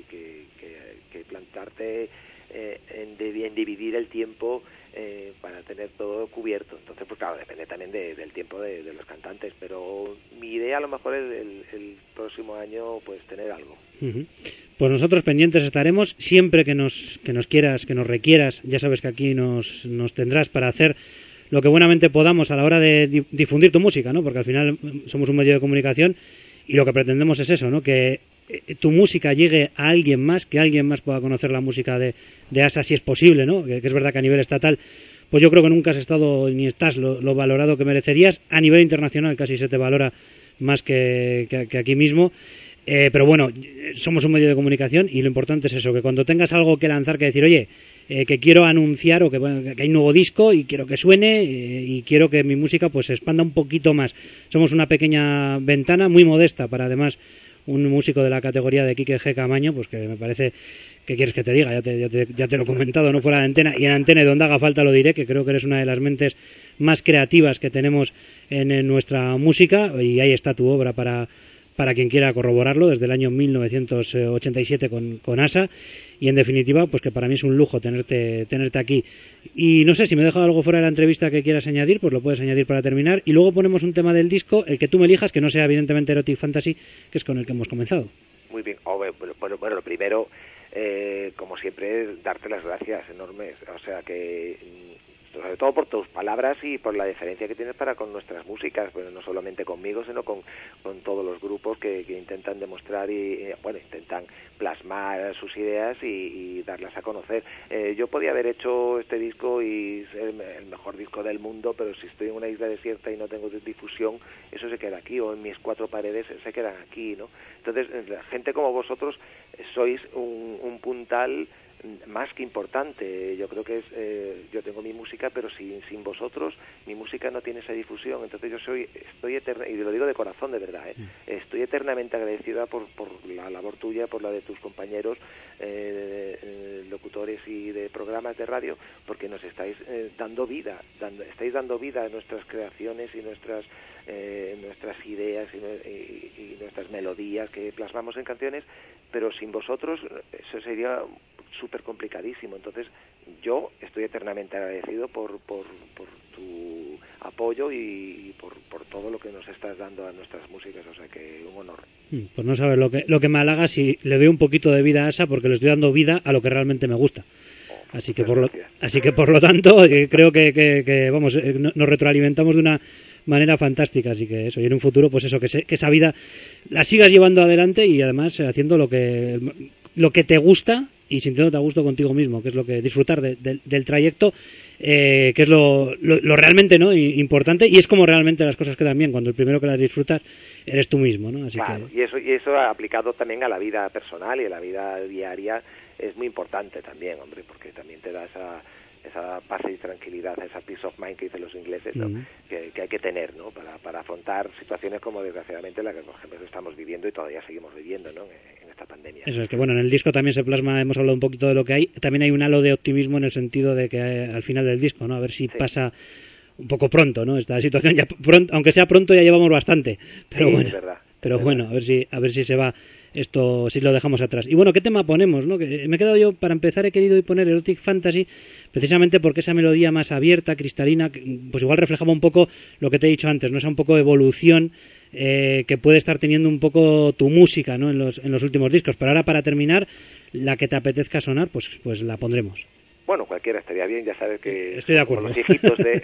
plantarte en dividir el tiempo para tener todo cubierto. Entonces pues claro, depende también del tiempo de los cantantes, pero mi idea a lo mejor es el próximo año pues tener algo. Uh-huh. Pues nosotros pendientes estaremos, siempre que nos quieras, que nos requieras, ya sabes que aquí nos tendrás para hacer lo que buenamente podamos a la hora de difundir tu música, ¿no? Porque al final somos un medio de comunicación y lo que pretendemos es eso, ¿no? Que tu música llegue a alguien más, que alguien más pueda conocer la música de ASA, si es posible, ¿no? Que es verdad que a nivel estatal, pues yo creo que nunca has estado ni estás lo valorado que merecerías. A nivel internacional casi se te valora más que aquí mismo. Pero bueno, somos un medio de comunicación y lo importante es eso, que cuando tengas algo que lanzar, que decir, oye, que quiero anunciar o que hay un nuevo disco y quiero que suene y quiero que mi música pues se expanda un poquito más. Somos una pequeña ventana muy modesta para además un músico de la categoría de Quique G. Caamaño, pues que me parece, ¿qué quieres que te diga? Ya te lo he comentado, no fuera de antena, y en antena y donde haga falta lo diré, que creo que eres una de las mentes más creativas que tenemos en nuestra música, y ahí está tu obra para quien quiera corroborarlo, desde el año 1987 con ASA, y en definitiva, pues que para mí es un lujo tenerte aquí. Y no sé, si me he dejado algo fuera de la entrevista que quieras añadir, pues lo puedes añadir para terminar, y luego ponemos un tema del disco, el que tú me elijas, que no sea evidentemente Erotic Fantasy, que es con el que hemos comenzado. Muy bien. Bueno, lo primero, como siempre, es darte las gracias enormes, o sea que sobre todo por tus palabras y por la deferencia que tienes para con nuestras músicas, bueno, no solamente conmigo, sino con todos los grupos que intentan demostrar y intentan plasmar sus ideas y darlas a conocer. Yo podía haber hecho este disco y ser el mejor disco del mundo, pero si estoy en una isla desierta y no tengo difusión, eso se queda aquí, o en mis cuatro paredes se quedan aquí, ¿no? Entonces, la gente como vosotros sois un puntal más que importante. Yo creo que yo tengo mi música, pero sin vosotros mi música no tiene esa difusión. Entonces estoy eterna, y lo digo de corazón, de verdad, estoy eternamente agradecida por la labor tuya, por la de tus compañeros locutores y de programas de radio, porque nos estáis dando vida a nuestras creaciones y nuestras ideas y nuestras melodías que plasmamos en canciones, pero sin vosotros eso sería súper complicadísimo. Entonces yo estoy eternamente agradecido por tu apoyo y por todo lo que nos estás dando a nuestras músicas, o sea que un honor. Pues no sabes lo que me halaga si le doy un poquito de vida a ASA, porque le estoy dando vida a lo que realmente me gusta. Así que por lo tanto creo que vamos, nos retroalimentamos de una manera fantástica, así que eso, y en un futuro pues eso, que esa vida la sigas llevando adelante y además haciendo lo que te gusta y sintiéndote a gusto contigo mismo, que es lo que disfrutar del trayecto, que es lo realmente, ¿no?, importante, y es como realmente las cosas quedan bien, cuando el primero que las disfrutas eres tú mismo, ¿no? Así claro, que... y eso aplicado también a la vida personal y a la vida diaria es muy importante también, hombre, porque también te da esa paz y tranquilidad, esa peace of mind que dicen los ingleses, ¿no? Que hay que tener, ¿no?, para afrontar situaciones como desgraciadamente la que, por ejemplo, estamos viviendo y todavía seguimos viviendo, ¿no?, en esta pandemia. Eso es que, bueno, en el disco también se plasma, hemos hablado un poquito de lo que hay, también hay un halo de optimismo en el sentido de que al final del disco, ¿no?, a ver si pasa un poco pronto, ¿no?, esta situación, ya pronto, aunque sea pronto ya llevamos bastante, pero bueno, es verdad, bueno, a ver si se va esto, si lo dejamos atrás. Y bueno, ¿qué tema ponemos, no? Que me he quedado yo, para empezar he querido poner Erotic Fantasy, precisamente porque esa melodía más abierta, cristalina, pues igual reflejaba un poco lo que te he dicho antes, ¿no?, esa un poco evolución que puede estar teniendo un poco tu música, ¿no?, en los últimos discos. Pero ahora, para terminar, la que te apetezca sonar, pues la pondremos. Bueno, cualquiera estaría bien, ya sabes que... Estoy de acuerdo. Los viejitos de...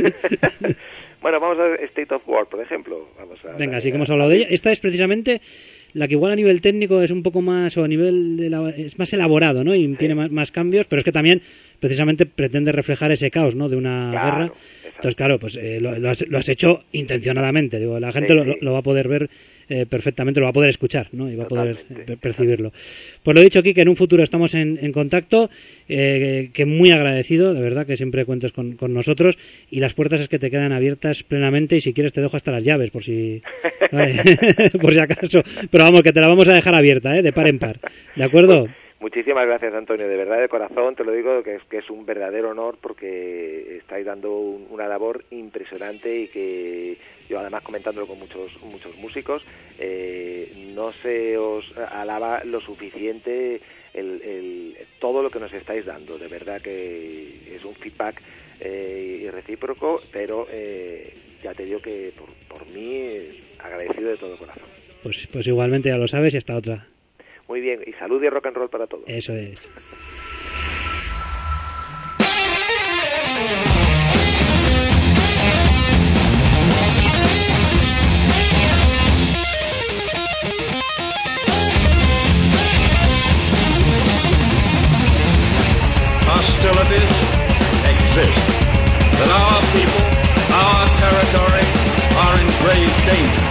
Bueno, vamos a ver State of War, por ejemplo. Venga, sí que hemos hablado de ella. Esta es precisamente la que igual a nivel técnico es un poco más, o a nivel es más elaborado, ¿no?, y tiene más cambios, pero es que también precisamente pretende reflejar ese caos, ¿no?, de una guerra. Exacto. Entonces, claro, pues lo has hecho intencionadamente. Digo, la gente lo va a poder ver perfectamente, lo va a poder escuchar, ¿no? Y va a poder Totalmente. percibirlo. Pues lo dicho, Quique, en un futuro estamos en contacto, que muy agradecido, de verdad, que siempre cuentes con nosotros, y las puertas es que te quedan abiertas plenamente, y si quieres te dejo hasta las llaves, por si por si acaso, pero vamos, que te la vamos a dejar abierta, de par en par, ¿de acuerdo? Muchísimas gracias, Antonio, de verdad, de corazón, te lo digo, que es un verdadero honor, porque estáis dando una labor impresionante, y que yo, además, comentándolo con muchos músicos, no se os alaba lo suficiente todo lo que nos estáis dando. De verdad que es un feedback y recíproco, pero ya te digo que por mí, agradecido de todo corazón. Pues igualmente, ya lo sabes, y hasta otra. Muy bien, y salud y rock and roll para todos. Eso es. Hostilities exist, that our people, our territory are in grave danger.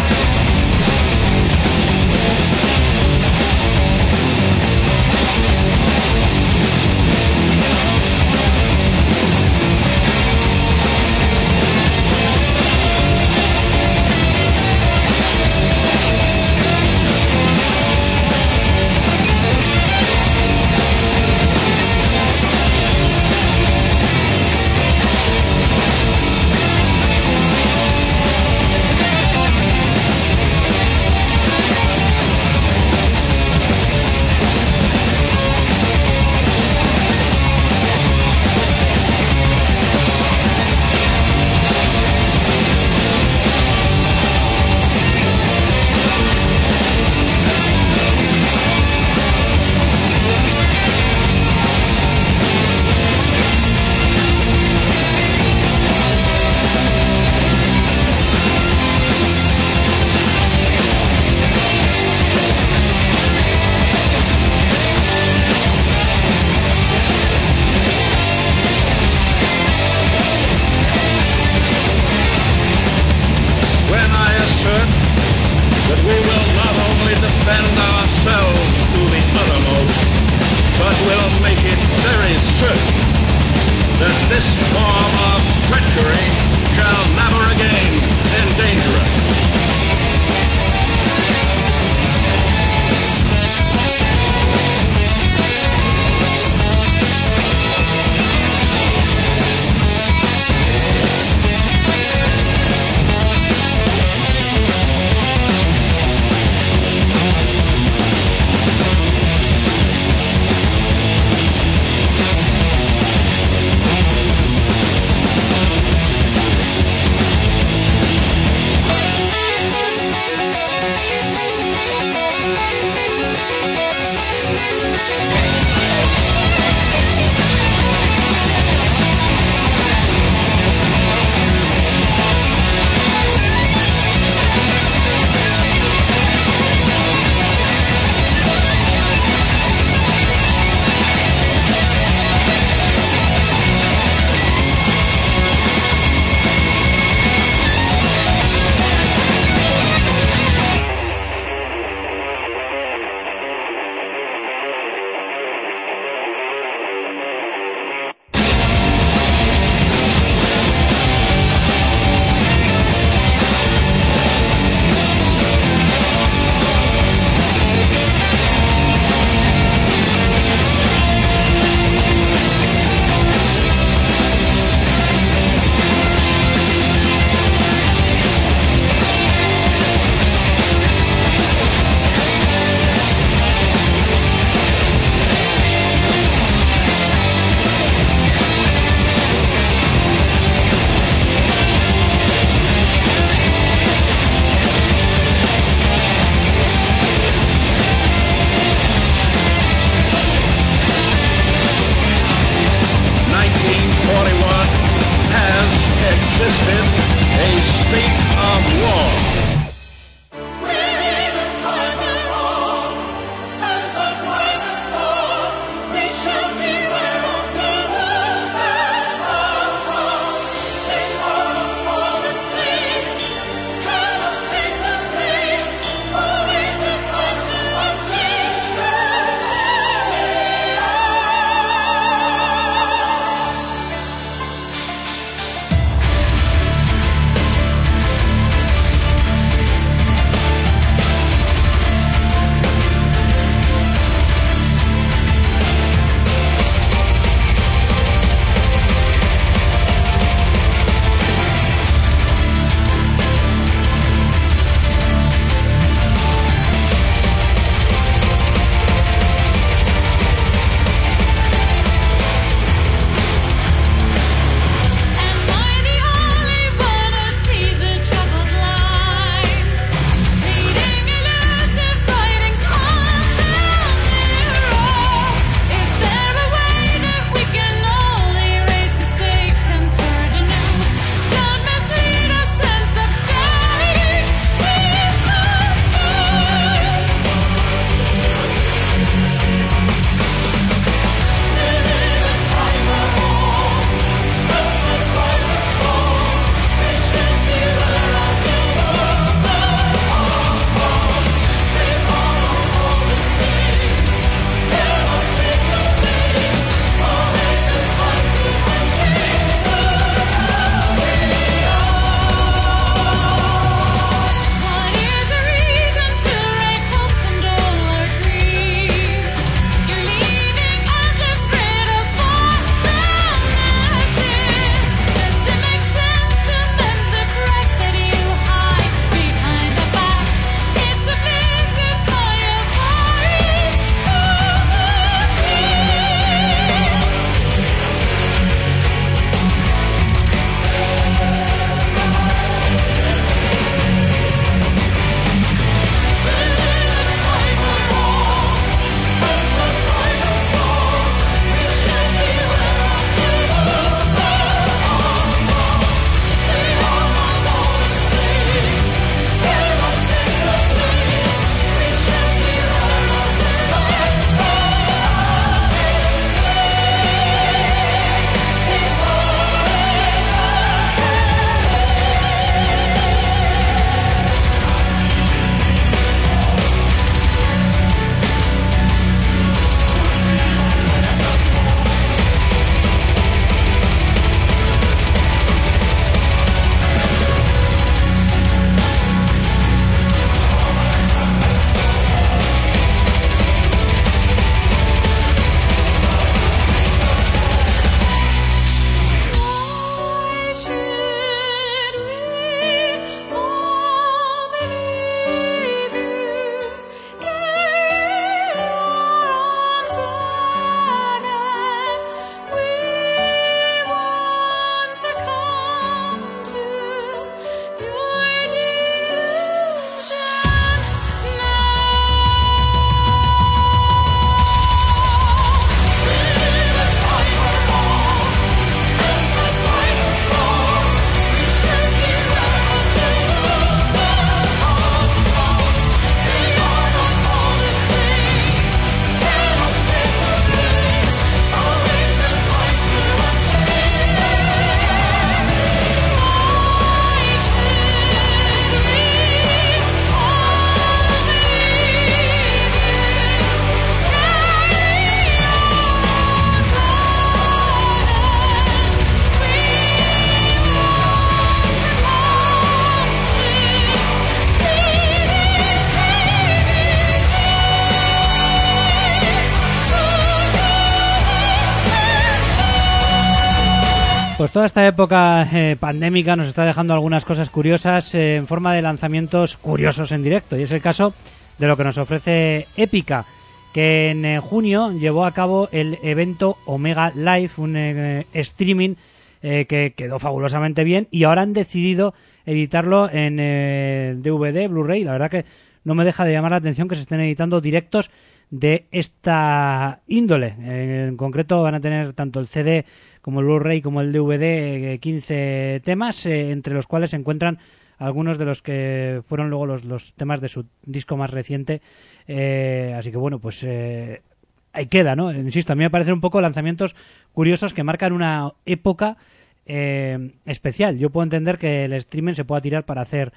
Pues toda esta época pandémica nos está dejando algunas cosas curiosas en forma de lanzamientos curiosos en directo, y es el caso de lo que nos ofrece Epica, que en junio llevó a cabo el evento Omega Live, un streaming que quedó fabulosamente bien, y ahora han decidido editarlo en DVD, Blu-ray. La verdad que no me deja de llamar la atención que se estén editando directos de esta índole. En concreto van a tener tanto el CD como el Blu-ray como el DVD 15 temas, entre los cuales se encuentran algunos de los que fueron luego los temas de su disco más reciente. Así que bueno, pues ahí queda, ¿no? Insisto, a mí me parecen un poco lanzamientos curiosos que marcan una época especial. Yo puedo entender que el streaming se pueda tirar para hacer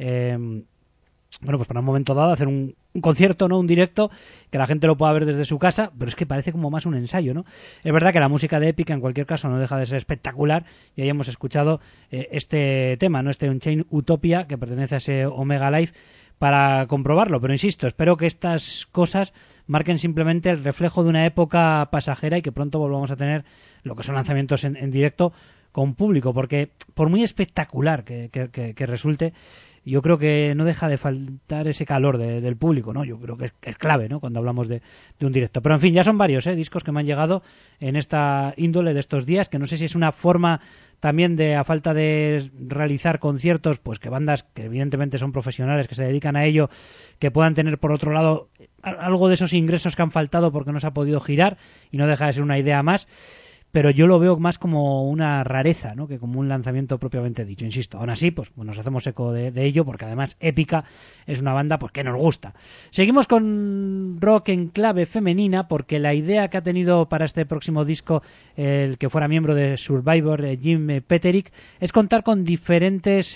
bueno, pues para un momento dado hacer un concierto, ¿no? Un directo, que la gente lo pueda ver desde su casa, pero es que parece como más un ensayo, ¿no? Es verdad que la música de Epica en cualquier caso no deja de ser espectacular, y ahí hemos escuchado este tema, ¿no? Este Unchained Utopia, que pertenece a ese Omega Live, para comprobarlo, pero insisto, espero que estas cosas marquen simplemente el reflejo de una época pasajera y que pronto volvamos a tener lo que son lanzamientos en directo con público, porque por muy espectacular que resulte, yo creo que no deja de faltar ese calor del público, ¿no? Yo creo que es clave, ¿no? Cuando hablamos de un directo. Pero en fin, ya son varios discos que me han llegado en esta índole de estos días, que no sé si es una forma también de, a falta de realizar conciertos, pues que bandas que evidentemente son profesionales, que se dedican a ello, que puedan tener por otro lado algo de esos ingresos que han faltado porque no se ha podido girar, y no deja de ser una idea más. Pero yo lo veo más como una rareza, ¿no? Que como un lanzamiento propiamente dicho. Insisto, aún así, pues nos hacemos eco de ello, porque además Epica es una banda pues que nos gusta. Seguimos con rock en clave femenina, porque la idea que ha tenido para este próximo disco el que fuera miembro de Survivor, Jim Petterick, es contar con diferentes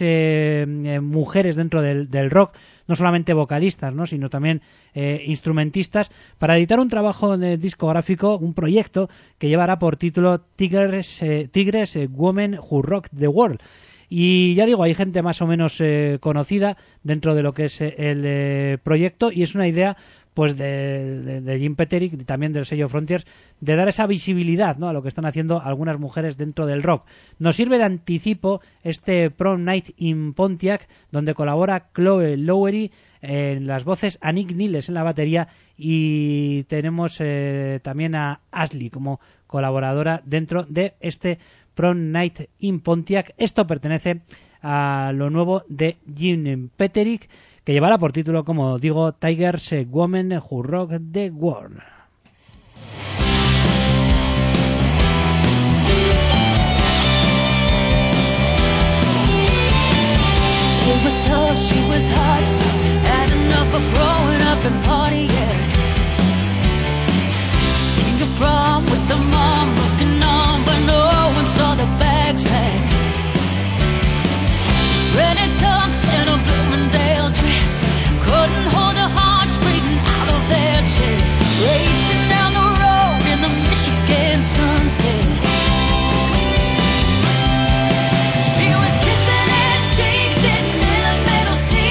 mujeres dentro del rock, no solamente vocalistas, ¿no? Sino también instrumentistas, para editar un trabajo discográfico, un proyecto que llevará por título Tigres, Women Who Rock the World. Y ya digo, hay gente más o menos conocida dentro de lo que es el proyecto, y es una idea pues de Jim Petterick y también del sello Frontiers, de dar esa visibilidad, ¿no? A lo que están haciendo algunas mujeres dentro del rock. Nos sirve de anticipo este Prom Night in Pontiac, donde colabora Chloe Lowery en las voces, a Nick Niles en la batería, y tenemos también a Ashley como colaboradora dentro de este Prom Night in Pontiac. Esto pertenece a lo nuevo de Jim Petterick, que llevará por título, como digo, Tigers, Women Who Rock the World. It was tough, she was hot stuff, had enough of growing up in Pontiac. Sing a prom with the mom looking on, but no one saw the bags packed. Spreading tongues in a Bloomingdale dress, couldn't hold the hearts breathing out of their chests. Racing down the road in the Michigan sunset. She was kissing his cheeks, sitting in the middle seat.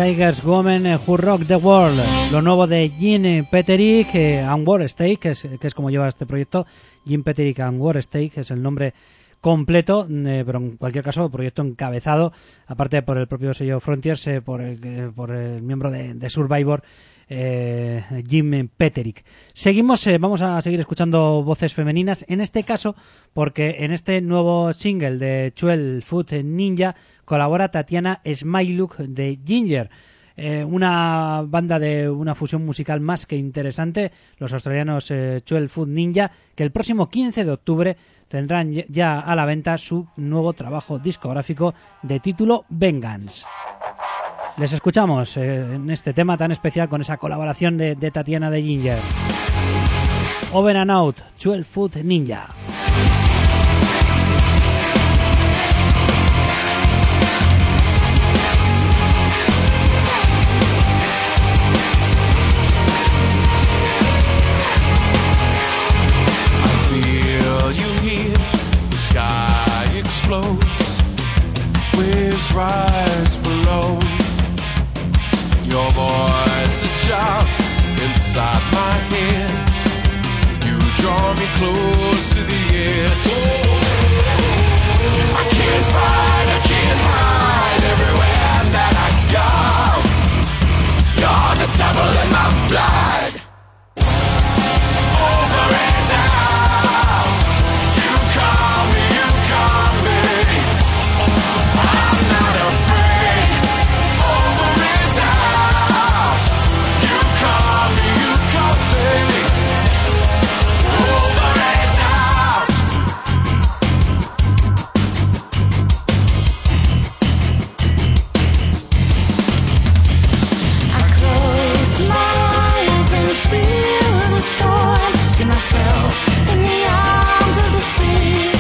Tigers Women Who Rock the World, lo nuevo de Jim Peterick and Warstake, que es como lleva este proyecto. Jim Peterick and Warstake es el nombre completo, pero en cualquier caso proyecto encabezado, aparte por el propio sello Frontiers, por el miembro de Survivor, Jim Peterick. Seguimos, vamos a seguir escuchando voces femeninas, en este caso porque en este nuevo single de 12 Foot Ninja colabora Tatiana Smailuk de Ginger, una banda de una fusión musical más que interesante, los australianos 12 Foot Ninja, que el próximo 15 de octubre tendrán ya a la venta su nuevo trabajo discográfico de título Vengeance. Les escuchamos en este tema tan especial con esa colaboración de Tatiana de Ginger. Over and Out, 12 Foot Ninja. Rise below. Your voice, it shouts inside my head. You draw me close to the edge. I can't hide everywhere that I go. You're the devil in my blood. Over and out. You call me. I'm not afraid. Over and out. You call me. Over and out. I close my eyes and feel the storm. See myself in the arms of the sea.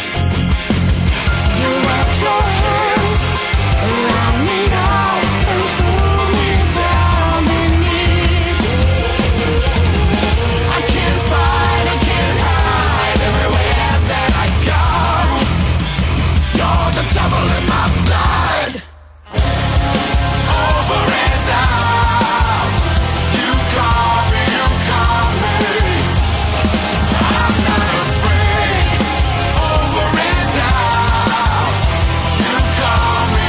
You wrap your hands around me now and pull me down beneath. I can't hide everywhere that I go. You're the devil in my blood. Over and out. You call me. I'm not afraid. Over and out. You call me.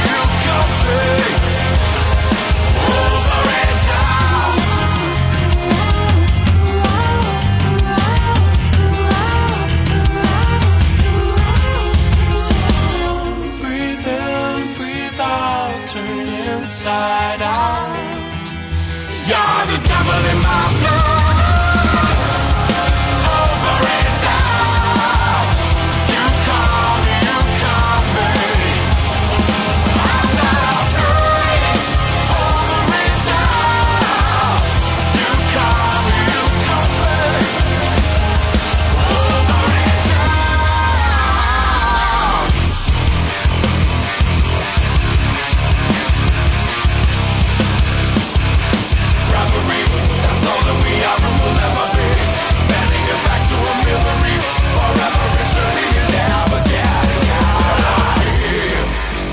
Over and out. Breathe in, breathe out, turn inside out. You're the devil in my blood. Over and out. You call me. I'm not afraid. Over and out. You call me. Over and out. Reverie, that's all that we are and will ever be. Bending it back to a misery. Forever returning and never getting out of here.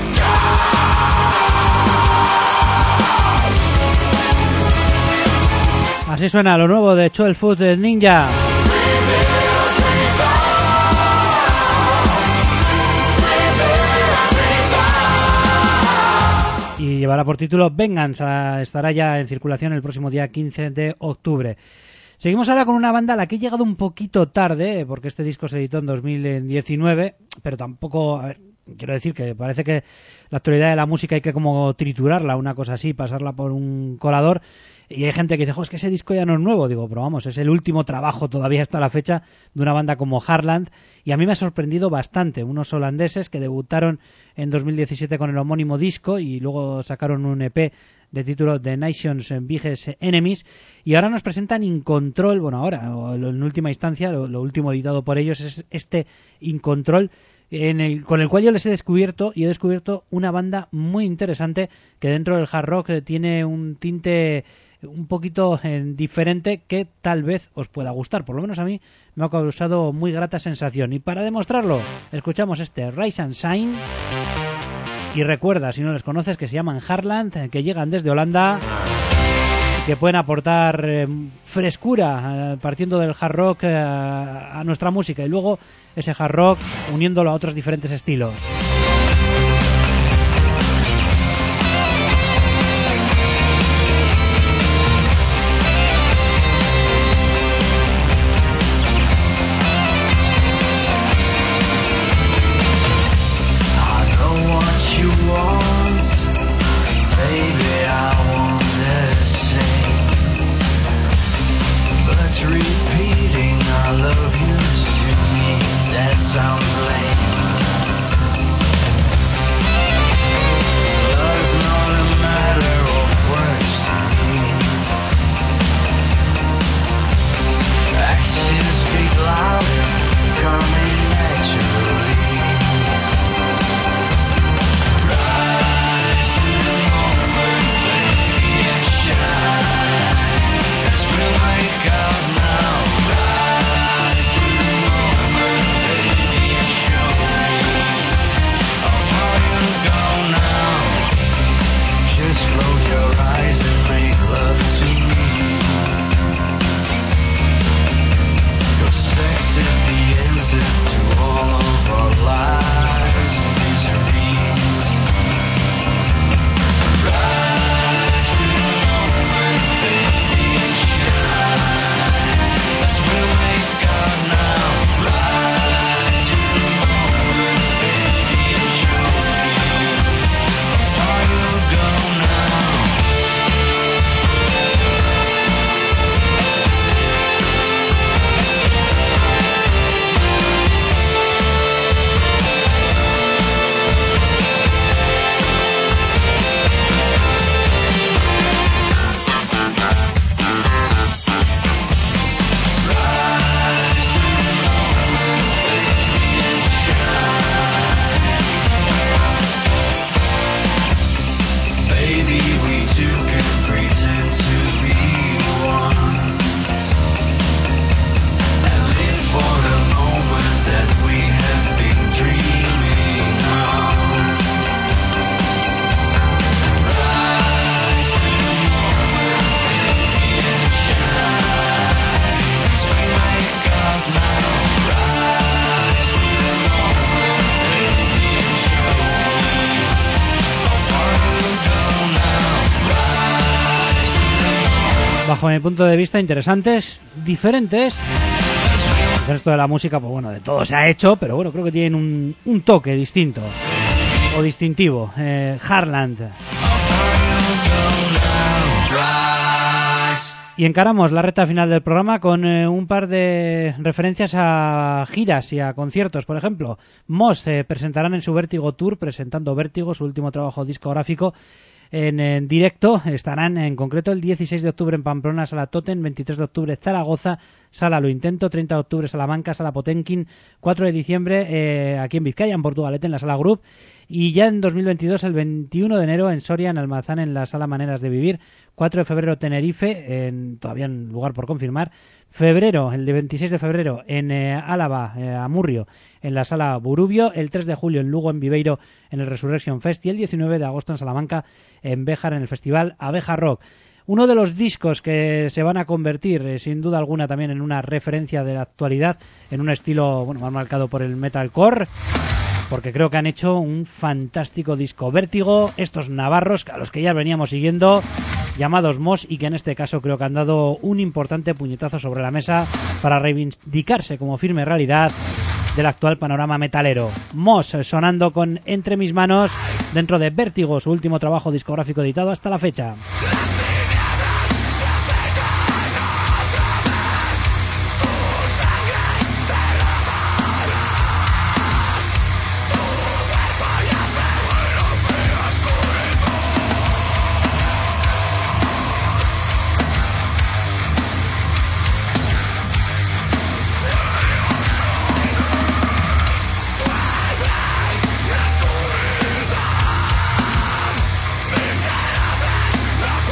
Así suena lo nuevo de 12 Foot Ninja. Y llevará por título Vengeance, estará ya en circulación el próximo día 15 de octubre. Seguimos ahora con una banda a la que he llegado un poquito tarde, porque este disco se editó en 2019, pero tampoco, a ver, quiero decir que parece que la actualidad de la música hay que como triturarla, una cosa así, pasarla por un colador. Y hay gente que dice, es que ese disco ya no es nuevo. Digo, pero vamos, es el último trabajo todavía hasta la fecha de una banda como Heartland. Y a mí me ha sorprendido bastante. Unos holandeses que debutaron en 2017 con el homónimo disco y luego sacaron un EP de título The Nation's Biggest Enemies. Y ahora nos presentan In Control. Bueno, ahora, o en última instancia, lo último editado por ellos es este In Control, con el cual yo les he descubierto una banda muy interesante que dentro del hard rock tiene un tinte un poquito diferente que tal vez os pueda gustar. Por lo menos a mí me ha causado muy grata sensación. Y para demostrarlo, escuchamos este Rise and Shine Y recuerda, si no les conoces, que se llaman Heartland, que llegan desde Holanda, que pueden aportar frescura partiendo del hard rock a nuestra música y luego ese hard rock uniéndolo a otros diferentes estilos. Sounds lame. Love's not a matter of words to me. Actions speak louder, coming naturally. Rise to the moment, baby, and shine. As we wake up now. Rise to the moment, baby, and show me of how you go now. Just close your eyes and make love to me. 'Cause sex is the answer to all of our lives' miseries. Rise to the moment, baby, and shine. As we wake up now. Rise to the moment, baby, and show me of how you go now. Baby, we two can pretend to be one and live for the moment that we have been dreaming of. Rise to the moment, baby, and shine. As we wake up now. Rise to the moment, baby, and show me how far you go now. Rise to the moment. Bajo mi punto de vista, interesantes, diferentes. El resto de la música, pues bueno, de todo se ha hecho, pero bueno, creo que tienen un toque distinto o distintivo. Heartland. Y encaramos la recta final del programa con un par de referencias a giras y a conciertos. Por ejemplo, Moss presentarán en su Vértigo Tour, presentando Vértigo, su último trabajo discográfico, en directo. Estarán en concreto el 16 de octubre en Pamplona, Sala Totem, 23 de octubre Zaragoza, Sala Lo Intento, 30 de octubre Salamanca, Sala Potenkin, 4 de diciembre aquí en Vizcaya, en Portugalete, en la Sala Group, y ya en 2022 el 21 de enero en Soria, en Almazán, en la Sala Maneras de Vivir, 4 de febrero Tenerife, todavía un lugar por confirmar, el de 26 de febrero en Álava, Amurrio, en la Sala Burubio, el 3 de julio en Lugo, en Viveiro, en el Resurrection Fest, y el 19 de agosto en Salamanca, en Béjar, en el Festival Abeja Rock. Uno de los discos que se van a convertir, sin duda alguna, también en una referencia de la actualidad, en un estilo bueno más marcado por el metalcore, porque creo que han hecho un fantástico disco. Vértigo, estos navarros, a los que ya veníamos siguiendo, llamados Moss, y que en este caso creo que han dado un importante puñetazo sobre la mesa para reivindicarse como firme realidad del actual panorama metalero. Moss sonando con Entre mis manos dentro de Vértigo, su último trabajo discográfico editado hasta la fecha. La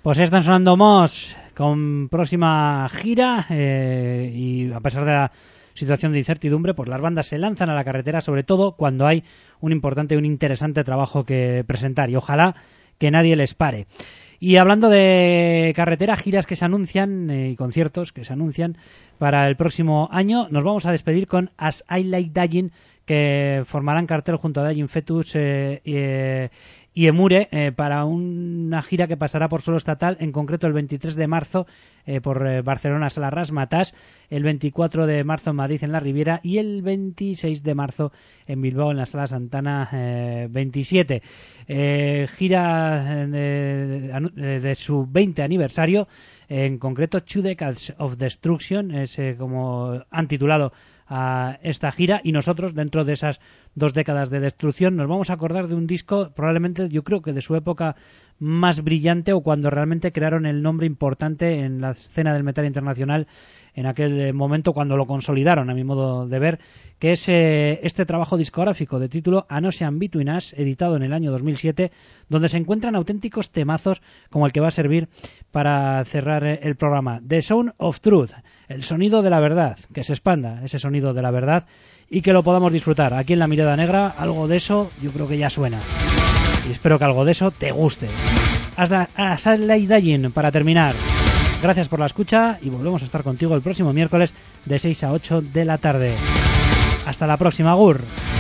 Pues están sonando Moss con próxima gira y a pesar de la situación de incertidumbre, pues las bandas se lanzan a la carretera, sobre todo cuando hay un importante y un interesante trabajo que presentar, y ojalá que nadie les pare. Y hablando de carretera, giras que se anuncian y conciertos que se anuncian para el próximo año, nos vamos a despedir con As I Like Dying, que formarán cartel junto a Dying Fetus y Emure para una gira que pasará por suelo estatal, en concreto el 23 de marzo por Barcelona, Sala Razzmatazz, el 24 de marzo en Madrid, en la Riviera, y el 26 de marzo en Bilbao, en la Sala Santana 27. Gira de su 20 aniversario, en concreto Two Decades of Destruction, es como han titulado a esta gira, y nosotros, dentro de esas 2 décadas de destrucción, nos vamos a acordar de un disco, probablemente yo creo que de su época más brillante, o cuando realmente crearon el nombre importante en la escena del metal internacional, en aquel momento cuando lo consolidaron, a mi modo de ver, que es este trabajo discográfico de título An Ocean Between Us, editado en el año 2007, donde se encuentran auténticos temazos como el que va a servir para cerrar el programa. The Sound of Truth, el sonido de la verdad, que se expanda ese sonido de la verdad y que lo podamos disfrutar. Aquí en La Mirada Negra, algo de eso yo creo que ya suena, y espero que algo de eso te guste. Hasta Sunlight Dying para terminar. Gracias por la escucha y volvemos a estar contigo el próximo miércoles de 6 a 8 de la tarde. Hasta la próxima, Agur.